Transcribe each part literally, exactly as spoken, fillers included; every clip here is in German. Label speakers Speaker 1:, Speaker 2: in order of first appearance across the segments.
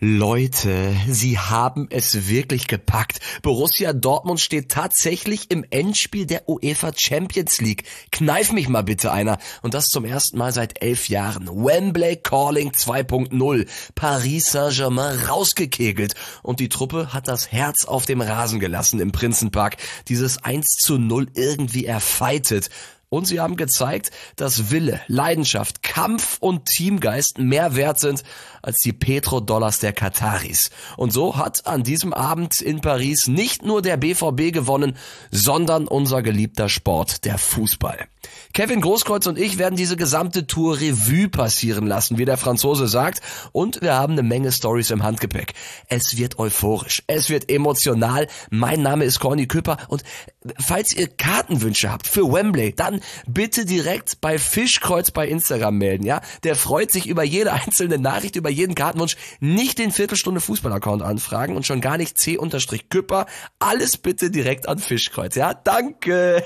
Speaker 1: Leute, sie haben es wirklich gepackt. Borussia Dortmund steht tatsächlich im Endspiel der UEFA Champions League. Kneif mich mal bitte einer. Und das zum ersten Mal seit elf Jahren. Wembley Calling zwei Punkt null. Paris Saint-Germain rausgekegelt. Und die Truppe hat das Herz auf dem Rasen gelassen im Prinzenpark. Dieses eins zu null irgendwie erfeitet. Und sie haben gezeigt, dass Wille, Leidenschaft, Kampf und Teamgeist mehr wert sind als die Petrodollars der Kataris. Und so hat an diesem Abend in Paris nicht nur der B V B gewonnen, sondern unser geliebter Sport, der Fußball. Kevin Großkreuz und ich werden diese gesamte Tour Revue passieren lassen, wie der Franzose sagt. Und wir haben eine Menge Stories im Handgepäck. Es wird euphorisch, es wird emotional. Mein Name ist Corny Küpper und falls ihr Kartenwünsche habt für Wembley, dann bitte direkt bei Fischkreuz bei Instagram melden, ja? Der freut sich über jede einzelne Nachricht, über jeden Kartenwunsch. Nicht den Viertelstunde Fußball-Account anfragen und schon gar nicht C-Küpper. Alles bitte direkt an Fischkreuz, ja? Danke!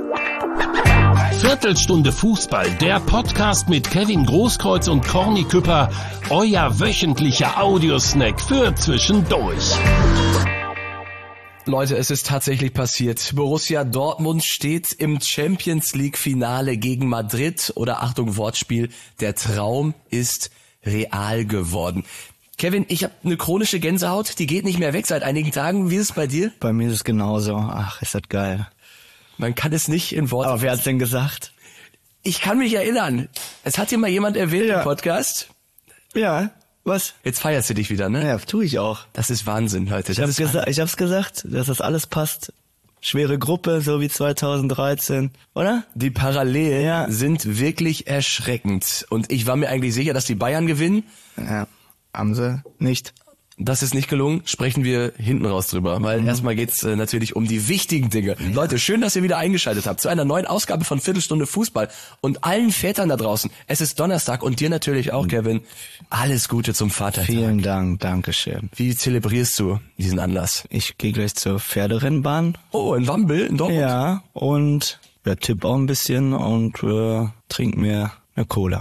Speaker 2: Viertelstunde Fußball, der Podcast mit Kevin Großkreuz und Corny Küpper, euer wöchentlicher Audiosnack für zwischendurch.
Speaker 1: Leute, es ist tatsächlich passiert. Borussia Dortmund steht im Champions League Finale gegen Madrid oder Achtung Wortspiel, der Traum ist real geworden. Kevin, ich habe eine chronische Gänsehaut, die geht nicht mehr weg seit einigen Tagen. Wie ist es bei dir?
Speaker 3: Bei mir ist es genauso. Ach, ist das geil.
Speaker 1: Man kann es nicht in Worte.
Speaker 3: Aber wer hat's denn gesagt?
Speaker 1: Ich kann mich erinnern. Es hat dir mal jemand erwähnt
Speaker 3: ja.
Speaker 1: im Podcast.
Speaker 3: Ja, was?
Speaker 1: Jetzt feierst du dich wieder, ne?
Speaker 3: Ja, tue ich auch.
Speaker 1: Das ist Wahnsinn, Leute.
Speaker 3: Ich hab's, gesa- ich hab's gesagt, dass das alles passt. Schwere Gruppe, so wie zweitausenddreizehn, oder?
Speaker 1: Die Parallelen
Speaker 3: ja.
Speaker 1: sind wirklich erschreckend. Und ich war mir eigentlich sicher, dass die Bayern gewinnen.
Speaker 3: Ja, haben sie nicht.
Speaker 1: Das ist nicht gelungen, sprechen wir hinten raus drüber, weil mhm. erstmal geht's äh, natürlich um die wichtigen Dinge. Ja. Leute, schön, dass ihr wieder eingeschaltet habt zu einer neuen Ausgabe von Viertelstunde Fußball und allen Vätern da draußen. Es ist Donnerstag und dir natürlich auch, Kevin. Alles Gute zum Vatertag.
Speaker 3: Vielen Dank, Dankeschön.
Speaker 1: Wie zelebrierst du diesen Anlass?
Speaker 3: Ich gehe gleich zur Pferderennbahn.
Speaker 1: Oh, in Wambel, in Dortmund?
Speaker 3: Ja, und ja, tipp auch ein bisschen und äh, trink mir eine Cola.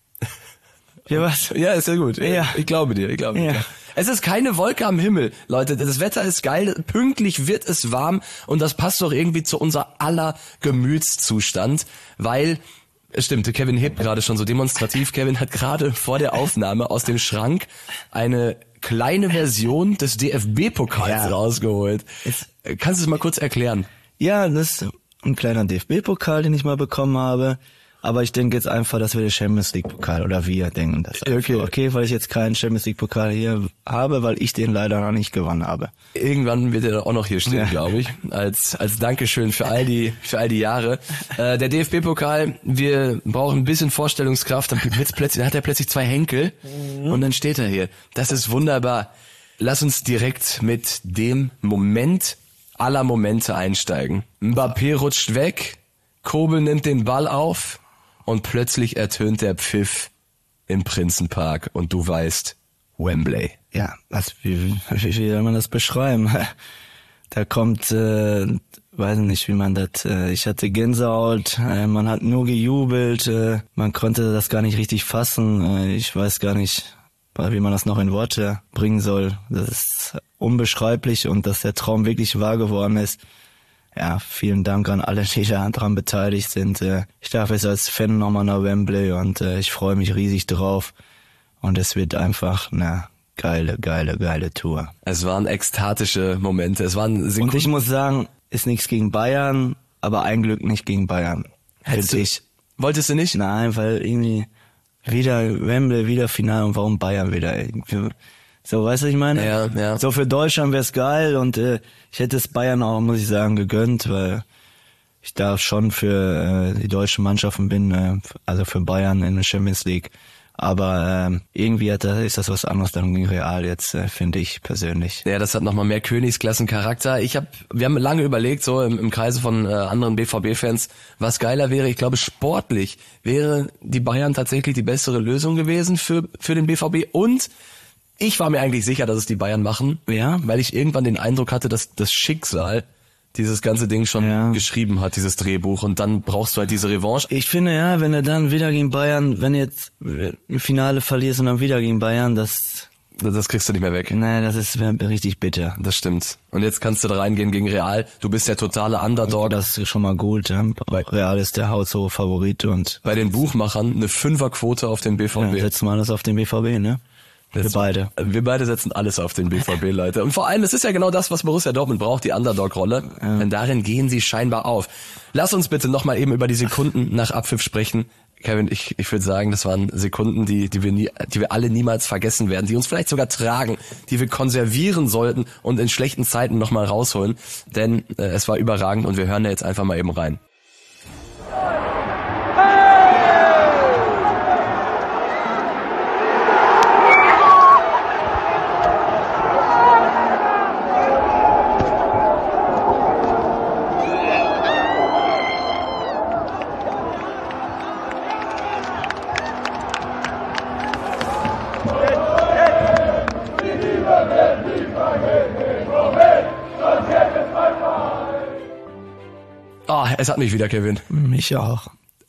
Speaker 1: Ja, was? Ja, ist ja gut.
Speaker 3: Ja.
Speaker 1: Ich glaube dir, ich glaube
Speaker 3: ja.
Speaker 1: dir. Es ist keine Wolke am Himmel, Leute. Das Wetter ist geil, pünktlich wird es warm und das passt doch irgendwie zu unser aller Gemütszustand, weil, es stimmt, Kevin hebt gerade schon so demonstrativ. Kevin hat gerade vor der Aufnahme aus dem Schrank eine kleine Version des D F B-Pokals ja. rausgeholt. Jetzt, kannst du es mal kurz erklären?
Speaker 3: Ja, das ist ein kleiner D F B-Pokal, den ich mal bekommen habe. Aber ich denke jetzt einfach, dass wir den Champions League Pokal oder wir denken das einfach. Okay, okay, weil ich jetzt keinen Champions League Pokal hier habe, weil ich den leider noch nicht gewonnen habe.
Speaker 1: Irgendwann wird er auch noch hier stehen, ja. glaube ich, als als Dankeschön für all die für all die Jahre. Äh, der D F B-Pokal, wir brauchen ein bisschen Vorstellungskraft, dann plötzlich dann hat er plötzlich zwei Henkel mhm. und dann steht er hier. Das ist wunderbar. Lass uns direkt mit dem Moment aller Momente einsteigen. Mbappé rutscht weg, Kobel nimmt den Ball auf. Und plötzlich ertönt der Pfiff im Prinzenpark und du weißt, Wembley.
Speaker 3: Ja, was, wie, wie, wie soll man das beschreiben? Da kommt, äh, weiß nicht, wie man das, äh, ich hatte Gänsehaut, äh, man hat nur gejubelt, äh, man konnte das gar nicht richtig fassen, äh, ich weiß gar nicht, wie man das noch in Worte bringen soll. Das ist unbeschreiblich und dass der Traum wirklich wahr geworden ist. Ja, vielen Dank an alle, die daran beteiligt sind. Ich darf jetzt als Fan nochmal nach Wembley und ich freue mich riesig drauf. Und es wird einfach eine geile, geile, geile Tour.
Speaker 1: Es waren ekstatische Momente. Es waren Sekunden.
Speaker 3: Und ich muss sagen, ist nichts gegen Bayern, aber ein Glück nicht gegen Bayern.
Speaker 1: Hättest du, ich. Wolltest du nicht?
Speaker 3: Nein, weil irgendwie wieder Wembley, wieder Finale und warum Bayern wieder? So, weißt du, was ich meine?
Speaker 1: Ja, ja.
Speaker 3: So für Deutschland wär's geil und äh, ich hätte es Bayern auch, muss ich sagen, gegönnt, weil ich da schon für äh, die deutschen Mannschaften bin, äh, also für Bayern in der Champions League. Aber äh, irgendwie hat das, ist das was anderes dann gegen Real jetzt, äh, finde ich persönlich.
Speaker 1: Ja, das hat nochmal mehr Königsklassencharakter. Ich hab, wir haben lange überlegt, so im, im Kreise von äh, anderen B V B-Fans, was geiler wäre. Ich glaube, sportlich wäre die Bayern tatsächlich die bessere Lösung gewesen für für den B V B und ich war mir eigentlich sicher, dass es die Bayern machen,
Speaker 3: ja,
Speaker 1: weil ich irgendwann den Eindruck hatte, dass das Schicksal dieses ganze Ding schon ja. geschrieben hat, dieses Drehbuch, und dann brauchst du halt diese Revanche.
Speaker 3: Ich finde, ja, wenn du dann wieder gegen Bayern, wenn du jetzt im Finale verlierst und dann wieder gegen Bayern, das
Speaker 1: Das kriegst du nicht mehr weg.
Speaker 3: Nee, das ist richtig bitter.
Speaker 1: Das stimmt. Und jetzt kannst du da reingehen gegen Real. Du bist der totale Underdog.
Speaker 3: Das ist schon mal gut. Ja. Real ist der haushohe Favorit und
Speaker 1: bei den Buchmachern eine Fünferquote auf den B V B.
Speaker 3: Ja, setzen wir alles auf den B V B, ne? Wir
Speaker 1: Jetzt,
Speaker 3: beide.
Speaker 1: Wir beide setzen alles auf den B V B, Leute. Und vor allem, das ist ja genau das, was Borussia Dortmund braucht, die Underdog-Rolle. Ja. Denn darin gehen sie scheinbar auf. Lass uns bitte nochmal eben über die Sekunden nach Abpfiff sprechen. Kevin, ich, ich würde sagen, das waren Sekunden, die, die wir nie, die wir alle niemals vergessen werden, die uns vielleicht sogar tragen, die wir konservieren sollten und in schlechten Zeiten nochmal rausholen. Denn äh, es war überragend und wir hören da jetzt einfach mal eben rein. Oh, es hat mich wieder, Kevin.
Speaker 3: Mich auch.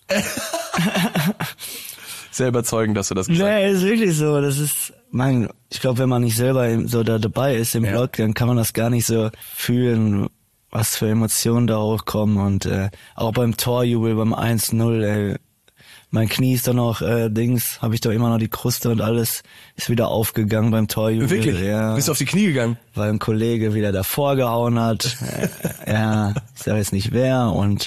Speaker 1: Sehr überzeugend, dass du das gesagt hast.
Speaker 3: Nee, ist wirklich so. Das ist, mein, ich glaube, wenn man nicht selber so da dabei ist im ja. Block, dann kann man das gar nicht so fühlen, was für Emotionen da hochkommen. Und äh, auch beim Torjubel, beim eins null, ey, mein Knie ist doch noch, äh, Dings, habe ich doch immer noch die Kruste und alles ist wieder aufgegangen beim Torjubel.
Speaker 1: Wirklich?
Speaker 3: Ja.
Speaker 1: Bist du auf die Knie gegangen?
Speaker 3: Weil ein Kollege wieder davor gehauen hat. äh, ja, ich sag jetzt nicht wer und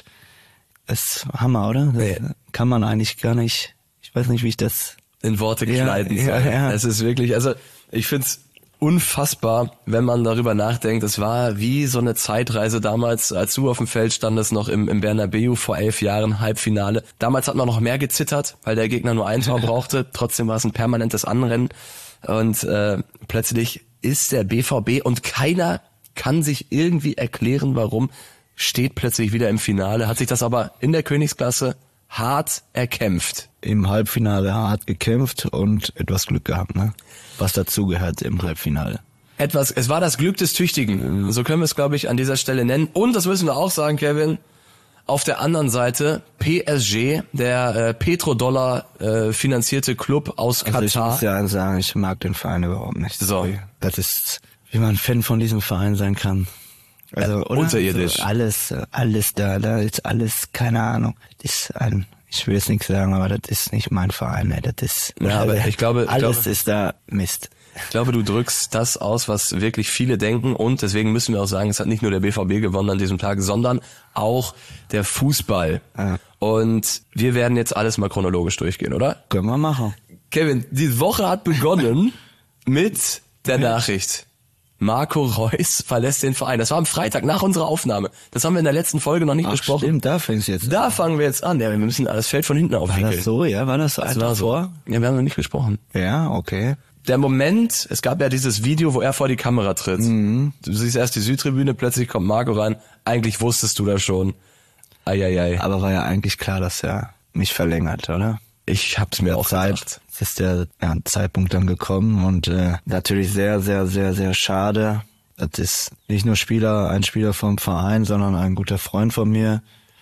Speaker 3: es ist Hammer, oder? Das
Speaker 1: ja.
Speaker 3: kann man eigentlich gar nicht, ich weiß nicht, wie ich das
Speaker 1: in Worte
Speaker 3: ja,
Speaker 1: kleiden soll.
Speaker 3: Ja, ja.
Speaker 1: Es ist wirklich, also ich find's unfassbar, wenn man darüber nachdenkt. Es war wie so eine Zeitreise damals, als du auf dem Feld standest, noch im, im Bernabeu vor elf Jahren, Halbfinale. Damals hat man noch mehr gezittert, weil der Gegner nur ein Tor brauchte. Trotzdem war es ein permanentes Anrennen. Und äh, plötzlich ist der B V B und keiner kann sich irgendwie erklären, warum, steht plötzlich wieder im Finale. Hat sich das aber in der Königsklasse hart erkämpft.
Speaker 3: Im Halbfinale hart gekämpft und etwas Glück gehabt, ne? Was dazugehört im Halbfinale.
Speaker 1: Etwas, es war das Glück des Tüchtigen. So können wir es, glaube ich, an dieser Stelle nennen. Und das müssen wir auch sagen, Kevin, auf der anderen Seite P S G, der äh, Petrodollar äh, finanzierte Club aus Katar.
Speaker 3: Also ich muss ja sagen, ich mag den Verein überhaupt nicht.
Speaker 1: So.
Speaker 3: Das ist, wie man Fan von diesem Verein sein kann. Also,
Speaker 1: äh, unterirdisch.
Speaker 3: Also alles, alles da, da ist alles, keine Ahnung. Das ist ein, ich will jetzt nichts sagen, aber das ist nicht mein Verein, ne? Das ist,
Speaker 1: ja, aber ich glaube,
Speaker 3: alles
Speaker 1: ich glaube,
Speaker 3: ist da Mist.
Speaker 1: Ich glaube, du drückst das aus, was wirklich viele denken, und deswegen müssen wir auch sagen, es hat nicht nur der B V B gewonnen an diesem Tag, sondern auch der Fußball. Ja. Und wir werden jetzt alles mal chronologisch durchgehen, oder?
Speaker 3: Können wir machen.
Speaker 1: Kevin, die Woche hat begonnen mit der Nachricht: Marco Reus verlässt den Verein. Das war am Freitag nach unserer Aufnahme. Das haben wir in der letzten Folge noch nicht
Speaker 3: Ach,
Speaker 1: besprochen.
Speaker 3: Stimmt, da fängst du jetzt an.
Speaker 1: Da fangen wir jetzt an. Ja, wir müssen das Feld von hinten aufwickeln.
Speaker 3: War das so, ja? War das so?
Speaker 1: Das war so.
Speaker 3: Vor?
Speaker 1: Ja, wir haben noch nicht gesprochen.
Speaker 3: Ja, okay.
Speaker 1: Der Moment, es gab ja dieses Video, wo er vor die Kamera tritt. Mhm. Du siehst erst die Südtribüne, plötzlich kommt Marco rein. Eigentlich wusstest du das schon. Eieiei.
Speaker 3: Aber war ja eigentlich klar, dass er mich verlängert, oder?
Speaker 1: Ich hab's mir auch
Speaker 3: Zeit,
Speaker 1: gedacht.
Speaker 3: Es ist der ja, Zeitpunkt dann gekommen und äh, natürlich sehr, sehr, sehr, sehr schade. Das ist nicht nur Spieler, ein Spieler vom Verein, sondern ein guter Freund von mir.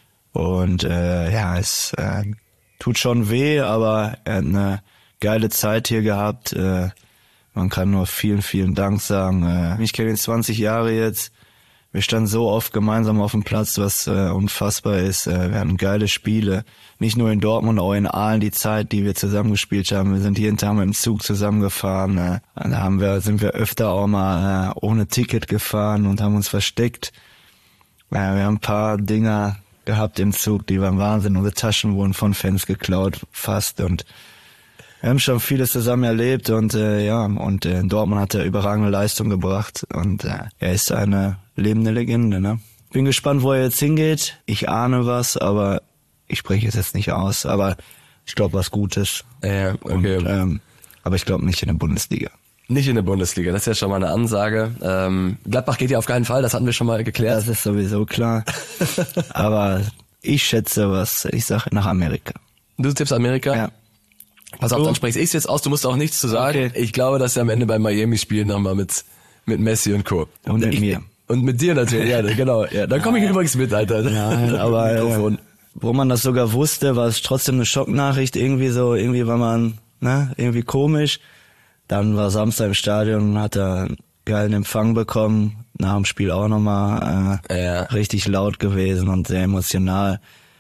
Speaker 3: Und äh, ja, es äh, tut schon weh, aber er hat eine geile Zeit hier gehabt. Äh, man kann nur vielen, vielen Dank sagen. Äh, ich kenne ihn zwanzig Jahre jetzt. Wir standen so oft gemeinsam auf dem Platz, was äh, unfassbar ist. Äh, wir hatten geile Spiele. Nicht nur in Dortmund, auch in Aalen die Zeit, die wir zusammengespielt haben. Wir sind jeden Tag mit dem Zug zusammengefahren. Äh, da haben wir, sind wir öfter auch mal äh, ohne Ticket gefahren und haben uns versteckt. Äh, wir haben ein paar Dinger gehabt im Zug, die waren Wahnsinn. Unsere Taschen wurden von Fans geklaut, fast. Und wir haben schon vieles zusammen erlebt. Und äh, ja, und äh, in Dortmund hat er überragende Leistung gebracht. Und äh, er ist eine lebende Legende, ne? Bin gespannt, wo er jetzt hingeht. Ich ahne was, aber ich spreche es jetzt nicht aus. Aber ich glaube, was Gutes.
Speaker 1: Ja, okay.
Speaker 3: Und, ähm, aber ich glaube nicht in der Bundesliga.
Speaker 1: Nicht in der Bundesliga, das ist ja schon mal eine Ansage. Ähm, Gladbach geht ja auf keinen Fall, das hatten wir schon mal geklärt.
Speaker 3: Das ist sowieso klar. Aber ich schätze was, ich sage nach Amerika.
Speaker 1: Du tippst Amerika?
Speaker 3: Ja.
Speaker 1: Pass auf,
Speaker 3: du?
Speaker 1: dann spreche ich jetzt aus, du musst auch nichts zu sagen.
Speaker 3: Okay.
Speaker 1: Ich glaube, dass er am Ende bei Miami spielt nochmal mit, mit Messi und Co.
Speaker 3: Und mit
Speaker 1: ich,
Speaker 3: mir.
Speaker 1: Und mit dir natürlich, ja, genau. Ja, dann komme ich übrigens mit, Alter.
Speaker 3: Nein, aber
Speaker 1: Mikrofon.
Speaker 3: Äh, wo man das sogar wusste, war es trotzdem eine Schocknachricht. Irgendwie so, irgendwie war man, ne, irgendwie komisch. dann war Samstag im Stadion, hat er einen geilen Empfang bekommen, nach dem Spiel auch nochmal äh, ja. richtig laut gewesen und sehr emotional.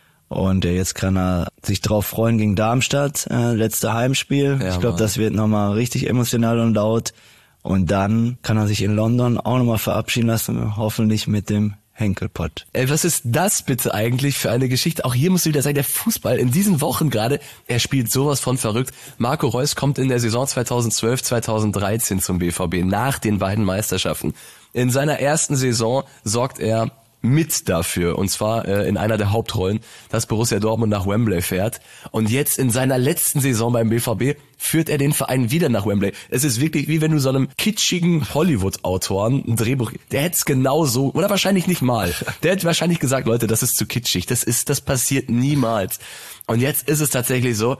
Speaker 3: Und äh, jetzt kann er sich drauf freuen gegen Darmstadt, äh, letzte Heimspiel. Ja, ich glaube, das wird nochmal richtig emotional und laut. Und dann kann er sich in London auch nochmal verabschieden lassen, hoffentlich mit dem Henkelpott.
Speaker 1: Ey, was ist das bitte eigentlich für eine Geschichte? Auch hier musst du wieder sagen, der Fußball in diesen Wochen gerade, er spielt sowas von verrückt. Marco Reus kommt in der Saison zweitausendzwölf, zweitausenddreizehn zum B V B, nach den beiden Meisterschaften. In seiner ersten Saison sorgt er mit dafür, und zwar äh, in einer der Hauptrollen, dass Borussia Dortmund nach Wembley fährt. Und jetzt in seiner letzten Saison beim B V B führt er den Verein wieder nach Wembley. Es ist wirklich wie wenn du so einem kitschigen Hollywood-Autoren ein Drehbuch, der hätte es genau so, oder wahrscheinlich nicht mal, der hätte wahrscheinlich gesagt, Leute, das ist zu kitschig, das ist, das passiert niemals. Und jetzt ist es tatsächlich so,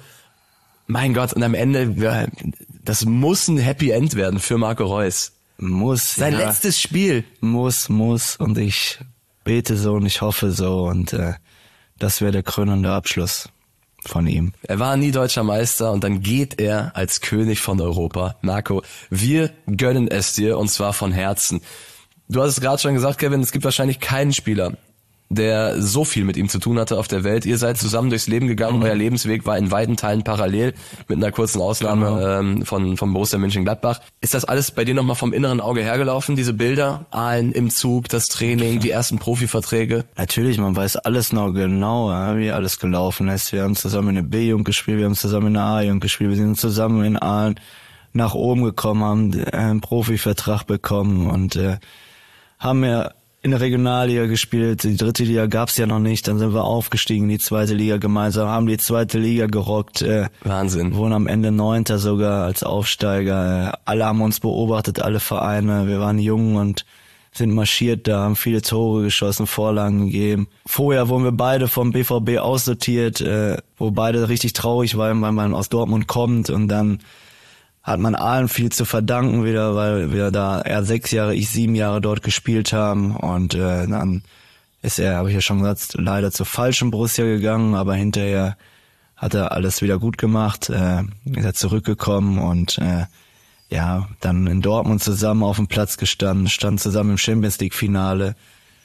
Speaker 1: mein Gott, und am Ende, das muss ein Happy End werden für Marco Reus.
Speaker 3: Muss.
Speaker 1: Sein
Speaker 3: ja,
Speaker 1: letztes Spiel.
Speaker 3: Muss, muss, und ich bete so und ich hoffe so, und äh, das wäre der krönende Abschluss von ihm.
Speaker 1: Er war nie deutscher Meister und dann geht er als König von Europa. Marco, wir gönnen es dir, und zwar von Herzen. Du hast es gerade schon gesagt, Kevin, es gibt wahrscheinlich keinen Spieler, der so viel mit ihm zu tun hatte auf der Welt. Ihr seid zusammen durchs Leben gegangen, mhm. euer Lebensweg war in weiten Teilen parallel, mit einer kurzen Ausnahme genau. ähm, von von Borussia Mönchengladbach. Ist das alles bei dir nochmal vom inneren Auge hergelaufen, diese Bilder? Aalen im Zug, das Training, die ersten Profiverträge?
Speaker 3: Natürlich, man weiß alles noch genau, wie alles gelaufen ist. Wir haben zusammen in der B-Jugend gespielt, wir haben zusammen in der A-Jugend gespielt, wir sind zusammen in Aalen nach oben gekommen, haben einen Profivertrag bekommen und äh, haben ja in der Regionalliga gespielt, die dritte Liga gab's ja noch nicht, dann sind wir aufgestiegen in die zweite Liga gemeinsam, haben die zweite Liga gerockt. Äh,
Speaker 1: Wahnsinn.
Speaker 3: Wurden am Ende Neunter sogar als Aufsteiger. Äh, alle haben uns beobachtet, alle Vereine, wir waren jung und sind marschiert da, haben viele Tore geschossen, Vorlagen gegeben. Vorher wurden wir beide vom B V B aussortiert, äh, wo beide richtig traurig waren, weil man aus Dortmund kommt, und dann hat man allen viel zu verdanken wieder, weil wir da er sechs Jahre, ich sieben Jahre dort gespielt haben, und äh, dann ist er, habe ich ja schon gesagt, leider zur falschen Borussia gegangen, aber hinterher hat er alles wieder gut gemacht, äh, ist er zurückgekommen und äh, ja, dann in Dortmund zusammen auf dem Platz gestanden, standen zusammen im Champions League Finale,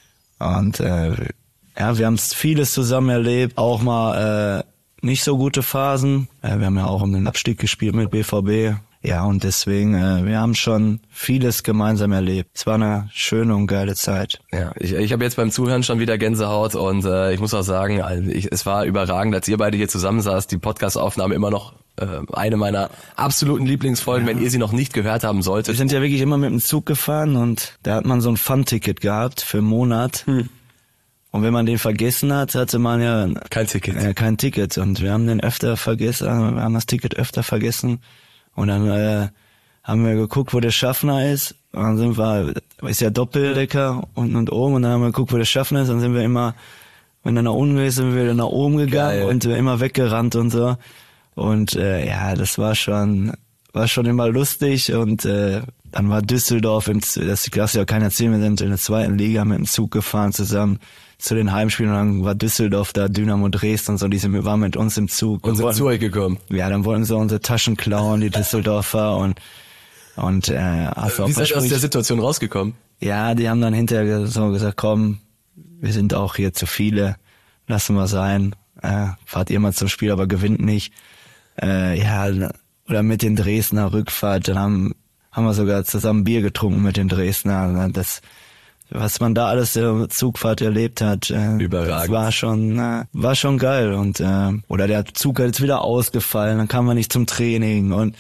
Speaker 3: und äh, ja, wir haben vieles zusammen erlebt, auch mal äh, nicht so gute Phasen, äh, wir haben ja auch um den Abstieg gespielt mit B V B. Ja, und deswegen, äh, wir haben schon vieles gemeinsam erlebt. Es war eine schöne und geile Zeit.
Speaker 1: Ja, ich, ich habe jetzt beim Zuhören schon wieder Gänsehaut, und äh, ich muss auch sagen, also ich, es war überragend, als ihr beide hier zusammen saßt, die Podcast-Aufnahme immer noch äh, eine meiner absoluten Lieblingsfolgen, ja. Wenn ihr sie noch nicht gehört haben solltet.
Speaker 3: Wir sind ja wirklich immer mit dem Zug gefahren, und da hat man so ein Fun-Ticket gehabt für einen Monat. Hm. Und wenn man den vergessen hat, hatte man ja
Speaker 1: kein Ticket.
Speaker 3: Äh, kein Ticket. Und wir haben den öfter vergessen, wir haben das Ticket öfter vergessen. Und dann äh, haben wir geguckt, wo der Schaffner ist. Und dann sind wir, ist ja Doppeldecker unten und oben. Und dann haben wir geguckt, wo der Schaffner ist. Dann sind wir immer, wenn er nach unten ist, sind wir wieder nach oben gegangen. Geil. Und äh, immer weggerannt und so. Und äh, ja, das war schon, war schon immer lustig. Und äh, dann war Düsseldorf, im, das darf ja keiner erzählen, wir sind in der zweiten Liga mit dem Zug gefahren zusammen zu den Heimspielen, und dann war Düsseldorf da, Dynamo Dresden und so, die sind, waren mit uns im Zug.
Speaker 1: Und sind zu euch gekommen.
Speaker 3: Ja, dann wollten sie unsere Taschen klauen, die Düsseldorfer, und und äh, also
Speaker 1: wie seid ihr aus der Situation rausgekommen?
Speaker 3: Ja, die haben dann hinterher so gesagt, komm, wir sind auch hier zu viele, lassen wir sein, äh, fahrt ihr mal zum Spiel, aber gewinnt nicht. Äh, ja, oder mit den Dresdner Rückfahrt, dann haben haben wir sogar zusammen Bier getrunken mit den Dresdner. Das, was man da alles in der Zugfahrt erlebt hat, äh,
Speaker 1: überragend.
Speaker 3: War schon, äh, war schon geil. Und äh, oder der Zug hat jetzt wieder ausgefallen, dann kam man nicht zum Training, und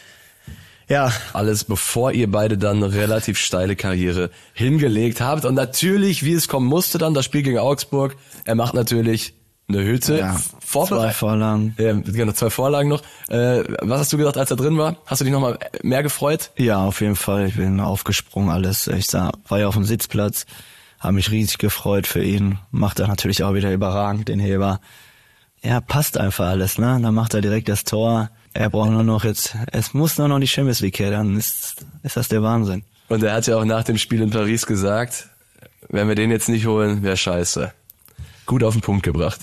Speaker 3: ja.
Speaker 1: Alles bevor ihr beide dann eine relativ steile Karriere hingelegt habt. Und natürlich, wie es kommen musste dann, das Spiel gegen Augsburg, er macht natürlich eine Hütte.
Speaker 3: Ja, zwei Vorlagen.
Speaker 1: Ja, genau, zwei Vorlagen noch. Äh, was hast du gedacht, als er drin war? Hast du dich nochmal mehr gefreut?
Speaker 3: Ja, auf jeden Fall. Ich bin aufgesprungen, alles. Ich sah, war ja auf dem Sitzplatz, habe mich riesig gefreut für ihn. Macht er natürlich auch wieder überragend, den Heber. Ja, passt einfach alles, ne? Dann macht er direkt das Tor. Er braucht nur noch jetzt, es muss nur noch die Champions League her, dann ist, ist das der Wahnsinn.
Speaker 1: Und er hat ja auch nach dem Spiel in Paris gesagt, wenn wir den jetzt nicht holen, wäre scheiße. Gut auf den Punkt gebracht.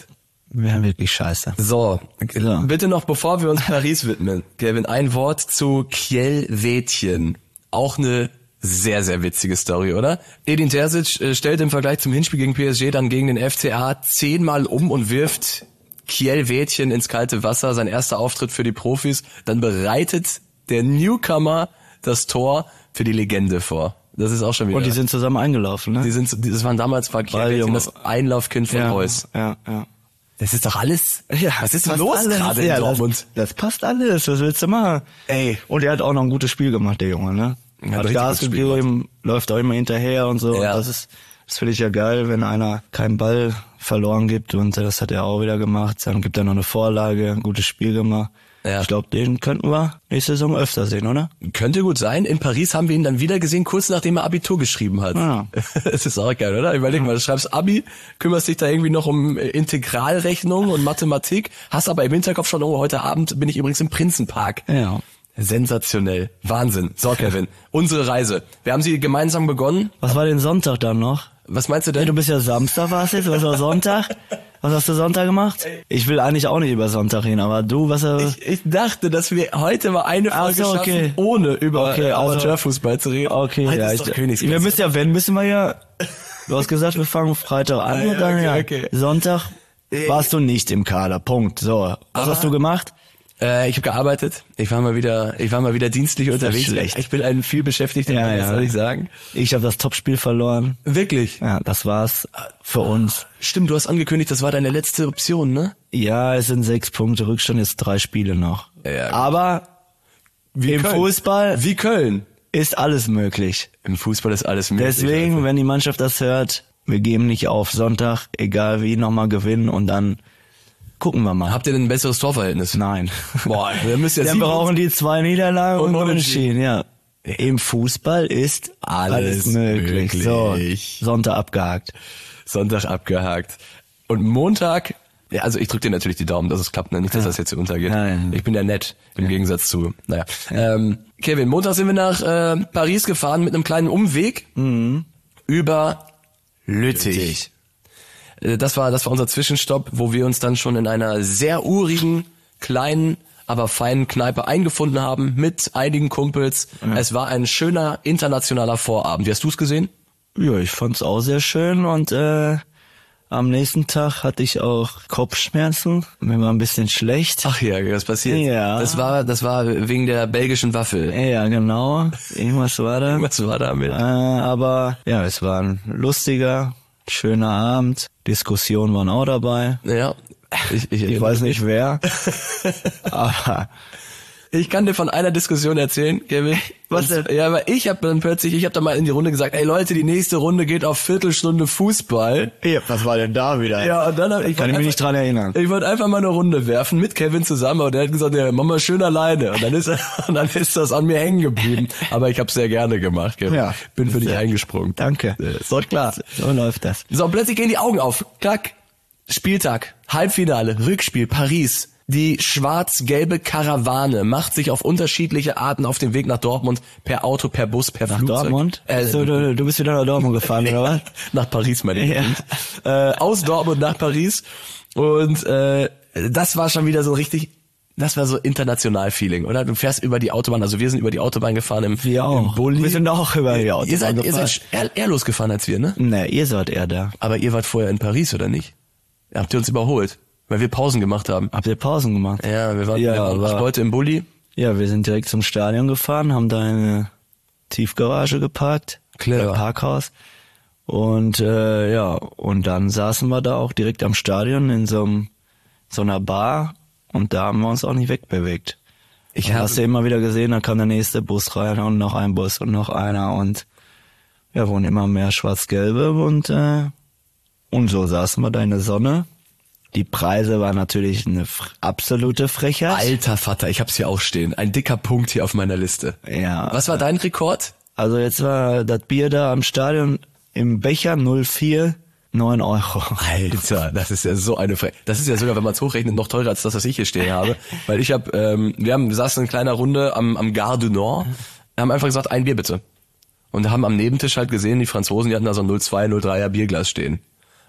Speaker 3: wäre wirklich scheiße.
Speaker 1: So,
Speaker 3: So.
Speaker 1: bitte noch, bevor wir uns Paris widmen, Kevin, ein Wort zu Kjell-Wädchen. Auch eine sehr, sehr witzige Story, oder? Edin Terzic äh, stellt im Vergleich zum Hinspiel gegen P S G dann gegen den F C A zehnmal um und wirft Kjell-Wädchen ins kalte Wasser. Sein erster Auftritt für die Profis. Dann bereitet der Newcomer das Tor für die Legende vor. Das ist auch schon wieder.
Speaker 3: Und die sind zusammen eingelaufen, ne?
Speaker 1: Die sind, die, das waren damals war Kjell-Wädchen das Einlaufkind von
Speaker 3: ja,
Speaker 1: Reus.
Speaker 3: Ja, ja.
Speaker 1: Das ist doch alles.
Speaker 3: Ja,
Speaker 1: was ist denn
Speaker 3: passt
Speaker 1: los
Speaker 3: alles.
Speaker 1: gerade in
Speaker 3: Ja,
Speaker 1: Dortmund?
Speaker 3: Das, das passt alles. Was willst du machen?
Speaker 1: Ey.
Speaker 3: Und er hat auch noch ein gutes Spiel gemacht, der Junge, ne?
Speaker 1: Ja,
Speaker 3: Hat
Speaker 1: richtig
Speaker 3: Gas
Speaker 1: gutes Spiel
Speaker 3: gegeben, läuft auch immer hinterher und so.
Speaker 1: Ja.
Speaker 3: Und das ist, das finde ich ja geil, wenn einer keinen Ball verloren gibt, und das hat er auch wieder gemacht. Dann gibt er noch eine Vorlage, ein gutes Spiel gemacht.
Speaker 1: Ja.
Speaker 3: Ich glaube, den könnten wir nächste Saison öfter sehen, oder?
Speaker 1: Könnte gut sein. In Paris haben wir ihn dann wieder gesehen, kurz nachdem er Abitur geschrieben hat.
Speaker 3: Ja.
Speaker 1: Das ist auch geil, oder? Überleg mal, du schreibst Abi, kümmerst dich da irgendwie noch um Integralrechnung und Mathematik, hast aber im Hinterkopf schon, oh, heute Abend bin ich übrigens im Prinzenpark.
Speaker 3: Ja.
Speaker 1: Sensationell. Wahnsinn. So, Kevin, unsere Reise. Wir haben sie gemeinsam begonnen.
Speaker 3: Was war denn Sonntag dann noch?
Speaker 1: Was meinst du
Speaker 3: Ja,
Speaker 1: denn?
Speaker 3: du bist ja Samstag, warst jetzt, was war Sonntag? Was hast du Sonntag gemacht? Ich will eigentlich auch nicht über Sonntag hin, aber du, was... Äh,
Speaker 1: Ich, ich dachte, dass wir heute mal eine
Speaker 3: Ach
Speaker 1: Folge
Speaker 3: so, okay.
Speaker 1: schaffen, ohne über
Speaker 3: Okay,
Speaker 1: äh,
Speaker 3: also-
Speaker 1: Amateurfußball zu reden.
Speaker 3: okay,
Speaker 1: heute
Speaker 3: ja.
Speaker 1: ist
Speaker 3: Ich,
Speaker 1: doch Königsklasse.
Speaker 3: wir müssen ja, wenn, müssen wir ja... Du hast gesagt, wir fangen Freitag an,
Speaker 1: Ah, ja,
Speaker 3: und dann
Speaker 1: okay,
Speaker 3: ja.
Speaker 1: okay.
Speaker 3: Sonntag warst du nicht im Kader, Punkt. So, was
Speaker 1: Aber-
Speaker 3: hast du gemacht?
Speaker 1: Äh, ich habe gearbeitet. Ich war mal wieder, ich war mal wieder dienstlich unterwegs.
Speaker 3: schlecht.
Speaker 1: Ich bin ein viel beschäftigter
Speaker 3: Ja,
Speaker 1: Mann,
Speaker 3: ja.
Speaker 1: was soll ich sagen?
Speaker 3: Ich habe das Topspiel verloren.
Speaker 1: Wirklich?
Speaker 3: Ja, das war's für uns.
Speaker 1: Stimmt, du hast angekündigt, das war deine letzte Option, ne?
Speaker 3: Ja, es sind sechs Punkte Rückstand, jetzt drei Spiele noch.
Speaker 1: Ja, gut.
Speaker 3: Aber
Speaker 1: Wie
Speaker 3: im
Speaker 1: Köln.
Speaker 3: Fußball
Speaker 1: Wie Köln.
Speaker 3: ist alles möglich.
Speaker 1: Im Fußball ist alles möglich.
Speaker 3: Deswegen, wenn die Mannschaft das hört, wir geben nicht auf. Sonntag, egal wie, nochmal gewinnen, und dann gucken wir mal.
Speaker 1: Habt ihr denn ein besseres Torverhältnis?
Speaker 3: Nein.
Speaker 1: Boah, wir müssen ja
Speaker 3: Dann
Speaker 1: sieben-
Speaker 3: brauchen die zwei Niederlagen
Speaker 1: Und
Speaker 3: und
Speaker 1: Unentschieden.
Speaker 3: Unentschieden, ja. Im Fußball ist alles,
Speaker 1: Alles
Speaker 3: möglich.
Speaker 1: möglich.
Speaker 3: So, Sonntag abgehakt.
Speaker 1: Sonntag abgehakt. Und Montag, ja, also ich drücke dir natürlich die Daumen, dass es klappt, ne? Nicht, dass das jetzt hier untergeht.
Speaker 3: Ja, ja.
Speaker 1: Ich bin ja nett, im Gegensatz zu, naja. Ähm, Kevin, Montag sind wir nach äh, Paris gefahren mit einem kleinen Umweg
Speaker 3: Mhm.
Speaker 1: über Lüttich.
Speaker 3: Lüttich.
Speaker 1: Äh, Das war, das war unser Zwischenstopp, wo wir uns dann schon in einer sehr urigen, kleinen, aber feinen Kneipe eingefunden haben mit einigen Kumpels. Es war ein schöner internationaler Vorabend. Wie hast du's gesehen?
Speaker 3: Ja, ich fand's auch sehr schön, und äh, am nächsten Tag hatte ich auch Kopfschmerzen. Mir war ein bisschen schlecht.
Speaker 1: Ach ja, was passiert?
Speaker 3: Ja.
Speaker 1: Das war, das war wegen der belgischen Waffel.
Speaker 3: Ja, genau. Irgendwas war da.
Speaker 1: Was war damit?
Speaker 3: Äh, aber ja, es war ein lustiger, schöner Abend. Diskussionen waren auch dabei.
Speaker 1: Ja. Ich, ich,
Speaker 3: Ich weiß nicht wer. Aber
Speaker 1: Ich kann dir von einer Diskussion erzählen, Kevin.
Speaker 3: Was
Speaker 1: Und-
Speaker 3: denn?
Speaker 1: Ja, aber ich habe dann plötzlich, ich habe dann mal in die Runde gesagt, ey Leute, die nächste Runde geht auf Viertelstunde Fußball.
Speaker 3: ja, was war denn da wieder?
Speaker 1: Ja, und dann hab ich
Speaker 3: Kann ich mich nicht dran erinnern.
Speaker 1: Ich wollte einfach mal eine Runde werfen mit Kevin zusammen, und der hat gesagt, ja, mach mal schön alleine. Und dann ist und dann ist das an mir hängen geblieben. Aber ich habe sehr gerne gemacht, Kevin.
Speaker 3: Ja.
Speaker 1: Bin für dich
Speaker 3: Sehr-
Speaker 1: eingesprungen.
Speaker 3: Danke.
Speaker 1: Äh, Ist doch klar.
Speaker 3: So läuft das.
Speaker 1: So, und plötzlich gehen die Augen auf. Klack. Spieltag, Halbfinale, Rückspiel, Paris. Die schwarz-gelbe Karawane macht sich auf unterschiedliche Arten auf den Weg nach Dortmund, per Auto, per Bus, per
Speaker 3: Nach
Speaker 1: Flugzeug.
Speaker 3: Dortmund?
Speaker 1: Äh,
Speaker 3: so, du, du bist wieder nach Dortmund gefahren, oder was?
Speaker 1: nach Paris, meine ich.
Speaker 3: Ja.
Speaker 1: Äh, aus Dortmund nach Paris. Und äh, das war schon wieder so richtig, das war so international Feeling, oder? Du fährst über die Autobahn, also wir sind über die Autobahn gefahren im,
Speaker 3: Wir auch.
Speaker 1: im Bulli.
Speaker 3: Wir sind auch über die Autobahn
Speaker 1: Ihr seid, ihr
Speaker 3: gefahren.
Speaker 1: seid eher, eher losgefahren als wir, ne?
Speaker 3: Ne, ihr seid eher da.
Speaker 1: Aber ihr wart vorher in Paris, oder nicht? Habt ihr uns überholt? Weil wir Pausen gemacht haben.
Speaker 3: Habt ihr Pausen gemacht?
Speaker 1: Ja, wir waren,
Speaker 3: Ja,
Speaker 1: wir waren
Speaker 3: aber-
Speaker 1: heute im Bulli.
Speaker 3: Ja, wir sind direkt zum Stadion gefahren, haben da eine Tiefgarage geparkt.
Speaker 1: Clever.
Speaker 3: Ein Parkhaus. Und äh, ja, und dann saßen wir da auch direkt am Stadion in so, einem, so einer Bar, und da haben wir uns auch nicht wegbewegt.
Speaker 1: Ich
Speaker 3: Ich
Speaker 1: habe-
Speaker 3: hast du immer wieder gesehen, da kam der nächste Bus rein und noch ein Bus und noch einer, und ja, wurden immer mehr Schwarz-Gelbe, und äh, und so saßen wir da in der Sonne. Die Preise waren natürlich eine fr- absolute Frechheit.
Speaker 1: Alter Vater, ich hab's hier auch stehen. Ein dicker Punkt hier auf meiner Liste.
Speaker 3: Ja.
Speaker 1: Was war dein Rekord?
Speaker 3: Also jetzt war das Bier da am Stadion im Becher null vier, neun Euro.
Speaker 1: Alter, das ist ja so eine Fre Das ist ja sogar, wenn man es hochrechnet, noch teurer als das, was ich hier stehen habe. Weil ich habe, ähm, wir haben, wir saßen in kleiner Runde am, am Gare du Nord, haben einfach gesagt, ein Bier bitte. Und haben am Nebentisch halt gesehen, die Franzosen, die hatten da so ein null zwei, null dreier Bierglas stehen.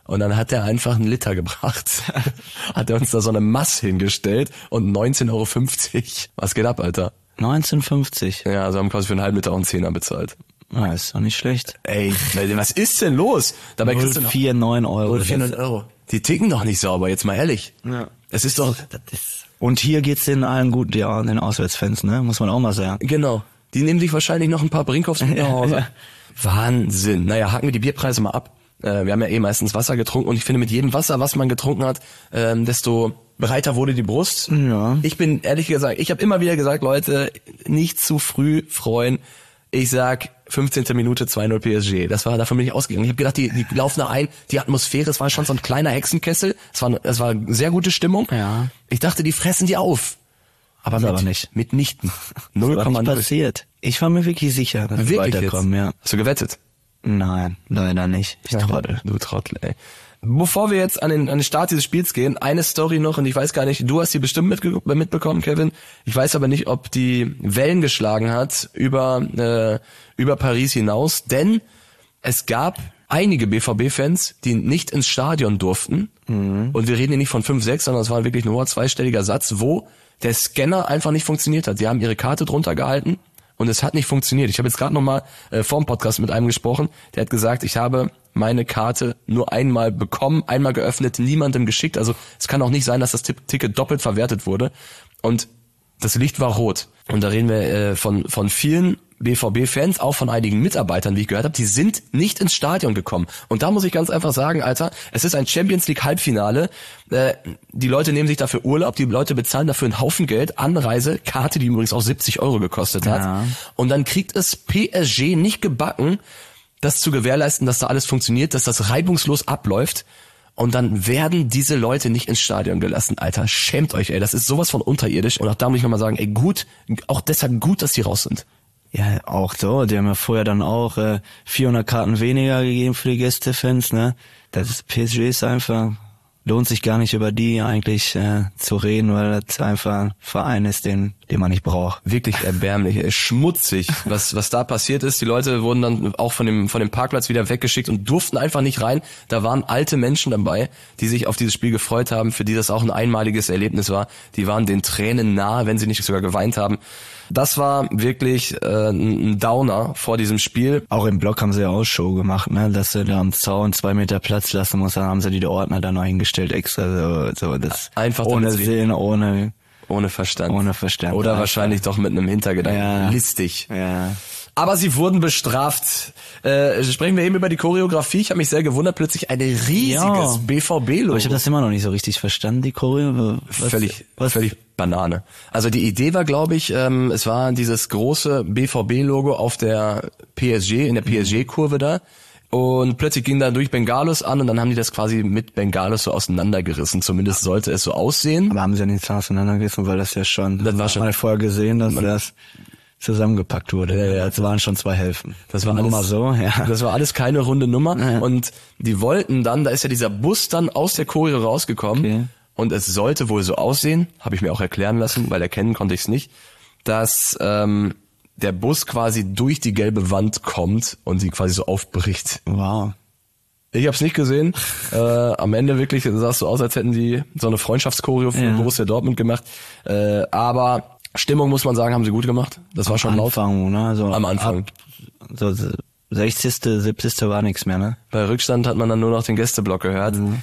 Speaker 1: Und dann hat er einfach einen Liter gebracht. Hat er uns da so eine Mass hingestellt und neunzehn Euro fünfzig. Was geht ab, Alter?
Speaker 3: neunzehn fünfzig.
Speaker 1: Ja, also haben quasi für einen halben Liter auch einen Zehner bezahlt.
Speaker 3: Ja, ist doch nicht schlecht.
Speaker 1: Ey, was ist denn los? Dabei kriegst du noch
Speaker 3: vier neun Euro.
Speaker 1: vierhundert Euro. Die ticken doch nicht sauber, jetzt mal ehrlich.
Speaker 3: Ja.
Speaker 1: Es ist doch...
Speaker 3: Das ist Und hier geht's den allen gut, ja, den Auswärtsfans, ne? Muss man auch mal sagen.
Speaker 1: Genau. Die nehmen sich wahrscheinlich noch ein paar Brinkhoffs mit nach Hause. Ja. Wahnsinn. Naja, haken wir die Bierpreise mal ab. Äh, wir haben ja eh meistens Wasser getrunken und ich finde, mit jedem Wasser, was man getrunken hat, ähm, desto breiter wurde die Brust.
Speaker 3: Ja.
Speaker 1: Ich bin ehrlich gesagt, ich habe immer wieder gesagt, Leute, nicht zu früh freuen. Ich sag fünfzehnte Minute zwei null P S G. Das war, davon bin ich ausgegangen. Ich habe gedacht, die, die laufen da ein, die Atmosphäre, es war schon so ein kleiner Hexenkessel. Es war, es war sehr gute Stimmung.
Speaker 3: Ja.
Speaker 1: Ich dachte, die fressen die auf. Aber, mit,
Speaker 3: aber nicht.
Speaker 1: Mitnichten. Null
Speaker 3: das war nicht passiert. Ich war mir wirklich sicher, dass wir weiterkommen, ja.
Speaker 1: Hast du gewettet?
Speaker 3: Nein, leider nicht. Ich
Speaker 1: ja,
Speaker 3: Trottel.
Speaker 1: Du Trottel, ey. Bevor wir jetzt an den, an den Start dieses Spiels gehen, eine Story noch, und ich weiß gar nicht, du hast die bestimmt mitge- mitbekommen, Kevin. Ich weiß aber nicht, ob die Wellen geschlagen hat über, äh, über Paris hinaus, denn es gab einige B V B-Fans, die nicht ins Stadion durften. Mhm. Und wir reden hier nicht von fünf, sechs, sondern es war wirklich nur ein zweistelliger Satz, wo der Scanner einfach nicht funktioniert hat. Die haben ihre Karte drunter gehalten und es hat nicht funktioniert. Ich habe jetzt gerade noch mal äh, vor dem Podcast mit einem gesprochen, der hat gesagt, ich habe meine Karte nur einmal bekommen, einmal geöffnet, niemandem geschickt. Also es kann auch nicht sein, dass das Ticket doppelt verwertet wurde. Und das Licht war rot. Und da reden wir äh, von von vielen B V B-Fans, auch von einigen Mitarbeitern, wie ich gehört habe, die sind nicht ins Stadion gekommen. Und da muss ich ganz einfach sagen, Alter, es ist ein Champions League Halbfinale. Äh, die Leute nehmen sich dafür Urlaub, die Leute bezahlen dafür einen Haufen Geld, Anreise, Karte, die übrigens auch siebzig Euro gekostet hat. Ja. Und dann kriegt es P S G nicht gebacken, das zu gewährleisten, dass da alles funktioniert, dass das reibungslos abläuft. Und dann werden diese Leute nicht ins Stadion gelassen, Alter. Schämt euch, ey. Das ist sowas von unterirdisch. Und auch da muss ich nochmal sagen, ey, gut, auch deshalb gut, dass die raus sind.
Speaker 3: Ja, auch so. Die haben ja vorher dann auch äh, vierhundert Karten weniger gegeben für die Gästefans, ne? Das ist, P S G ist einfach, lohnt sich gar nicht über die eigentlich äh, zu reden, weil das einfach ein Verein ist, den, den man nicht braucht.
Speaker 1: Wirklich erbärmlich, ey, schmutzig, was was da passiert ist. Die Leute wurden dann auch von dem von dem Parkplatz wieder weggeschickt und durften einfach nicht rein. Da waren alte Menschen dabei, die sich auf dieses Spiel gefreut haben, für die das auch ein einmaliges Erlebnis war. Die waren den Tränen nahe, wenn sie nicht sogar geweint haben. Das war wirklich äh, ein Downer vor diesem Spiel.
Speaker 3: Auch im Block haben sie ja auch Show gemacht, ne, dass sie da am Zaun zwei Meter Platz lassen muss. Dann haben sie die Ordner da noch hingestellt extra, so, so das
Speaker 1: einfach
Speaker 3: ohne Sinn, ohne
Speaker 1: ohne Verstand,
Speaker 3: ohne Verstand.
Speaker 1: Oder einfach. Wahrscheinlich doch mit einem Hintergedanken.
Speaker 3: Ja.
Speaker 1: Listig.
Speaker 3: Ja.
Speaker 1: Aber sie wurden bestraft. Äh, sprechen wir eben über die Choreografie. Ich habe mich sehr gewundert, plötzlich ein riesiges ja. B V B-Logo.
Speaker 3: Aber ich habe das immer noch nicht so richtig verstanden, die Choreo. Was,
Speaker 1: völlig,
Speaker 3: was?
Speaker 1: völlig Banane. Also die Idee war, glaube ich, ähm, es war dieses große B V B-Logo auf der P S G, in der P S G-Kurve da. Und plötzlich ging da durch Bengalos an und dann haben die das quasi mit Bengalos so auseinandergerissen. Zumindest sollte es so aussehen.
Speaker 3: Aber haben sie ja nicht auseinandergerissen, weil das ja schon,
Speaker 1: das war schon,
Speaker 3: man hat vorher gesehen, dass das zusammengepackt wurde. Ja, ja, das waren schon zwei Hälften.
Speaker 1: Das war alles
Speaker 3: mal so, ja.
Speaker 1: Das war alles keine runde Nummer.
Speaker 3: Ja.
Speaker 1: Und die wollten dann, da ist ja dieser Bus dann aus der Choreo rausgekommen.
Speaker 3: Okay.
Speaker 1: Und es sollte wohl so aussehen, habe ich mir auch erklären lassen, weil erkennen konnte ich es nicht, dass ähm, der Bus quasi durch die gelbe Wand kommt und sie quasi so aufbricht.
Speaker 3: Wow.
Speaker 1: Ich habe es nicht gesehen. äh, am Ende wirklich sah es so aus, als hätten die so eine Freundschaftschoreo für ja. Borussia Dortmund gemacht. Äh, aber Stimmung, muss man sagen, haben sie gut gemacht. Das
Speaker 3: am
Speaker 1: war schon
Speaker 3: Anfang,
Speaker 1: laut.
Speaker 3: Ne? So
Speaker 1: am Anfang.
Speaker 3: Ab, so sechzigste, siebzigste war nichts mehr, ne?
Speaker 1: Bei Rückstand hat man dann nur noch den Gästeblock gehört. Mhm.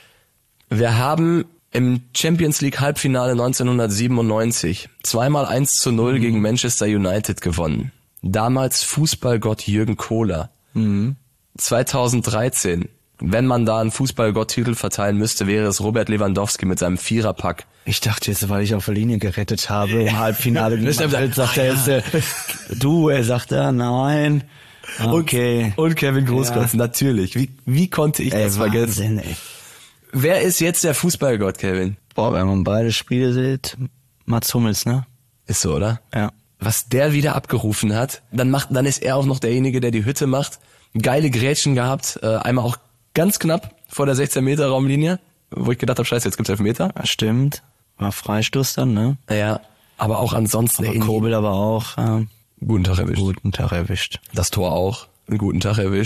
Speaker 1: Wir haben im Champions League Halbfinale neunzehnhundertsiebenundneunzig zweimal eins zu null mhm. gegen Manchester United gewonnen. Damals Fußballgott Jürgen Kohler.
Speaker 3: Mhm.
Speaker 1: zweitausenddreizehn, wenn man da einen Fußballgott-Titel verteilen müsste, wäre es Robert Lewandowski mit seinem Viererpack.
Speaker 3: Ich dachte jetzt, weil ich auf der Linie gerettet habe im Halbfinale. Madrid, sagt er jetzt, äh, du, er sagt er, nein. Okay.
Speaker 1: Und, und Kevin Großkreuz, ja. Natürlich. Wie, wie konnte ich ey, das vergessen? Ey. Wer ist jetzt der Fußballgott, Kevin?
Speaker 3: Boah, wenn man beide Spiele sieht, Mats Hummels, ne?
Speaker 1: Ist so, oder?
Speaker 3: Ja.
Speaker 1: Was der wieder abgerufen hat, dann macht, dann ist er auch noch derjenige, der die Hütte macht. Geile Grätschen gehabt, äh, einmal auch ganz knapp vor der sechzehn Meter Raumlinie, wo ich gedacht habe, scheiße, jetzt gibt's Elfmeter.
Speaker 3: Ja, stimmt. War Freistoß dann, ne?
Speaker 1: Ja, aber auch ansonsten.
Speaker 3: Aber Kobel aber auch. Äh,
Speaker 1: guten Tag erwischt.
Speaker 3: Guten Tag erwischt.
Speaker 1: Das Tor auch. Einen guten Tag erwischt.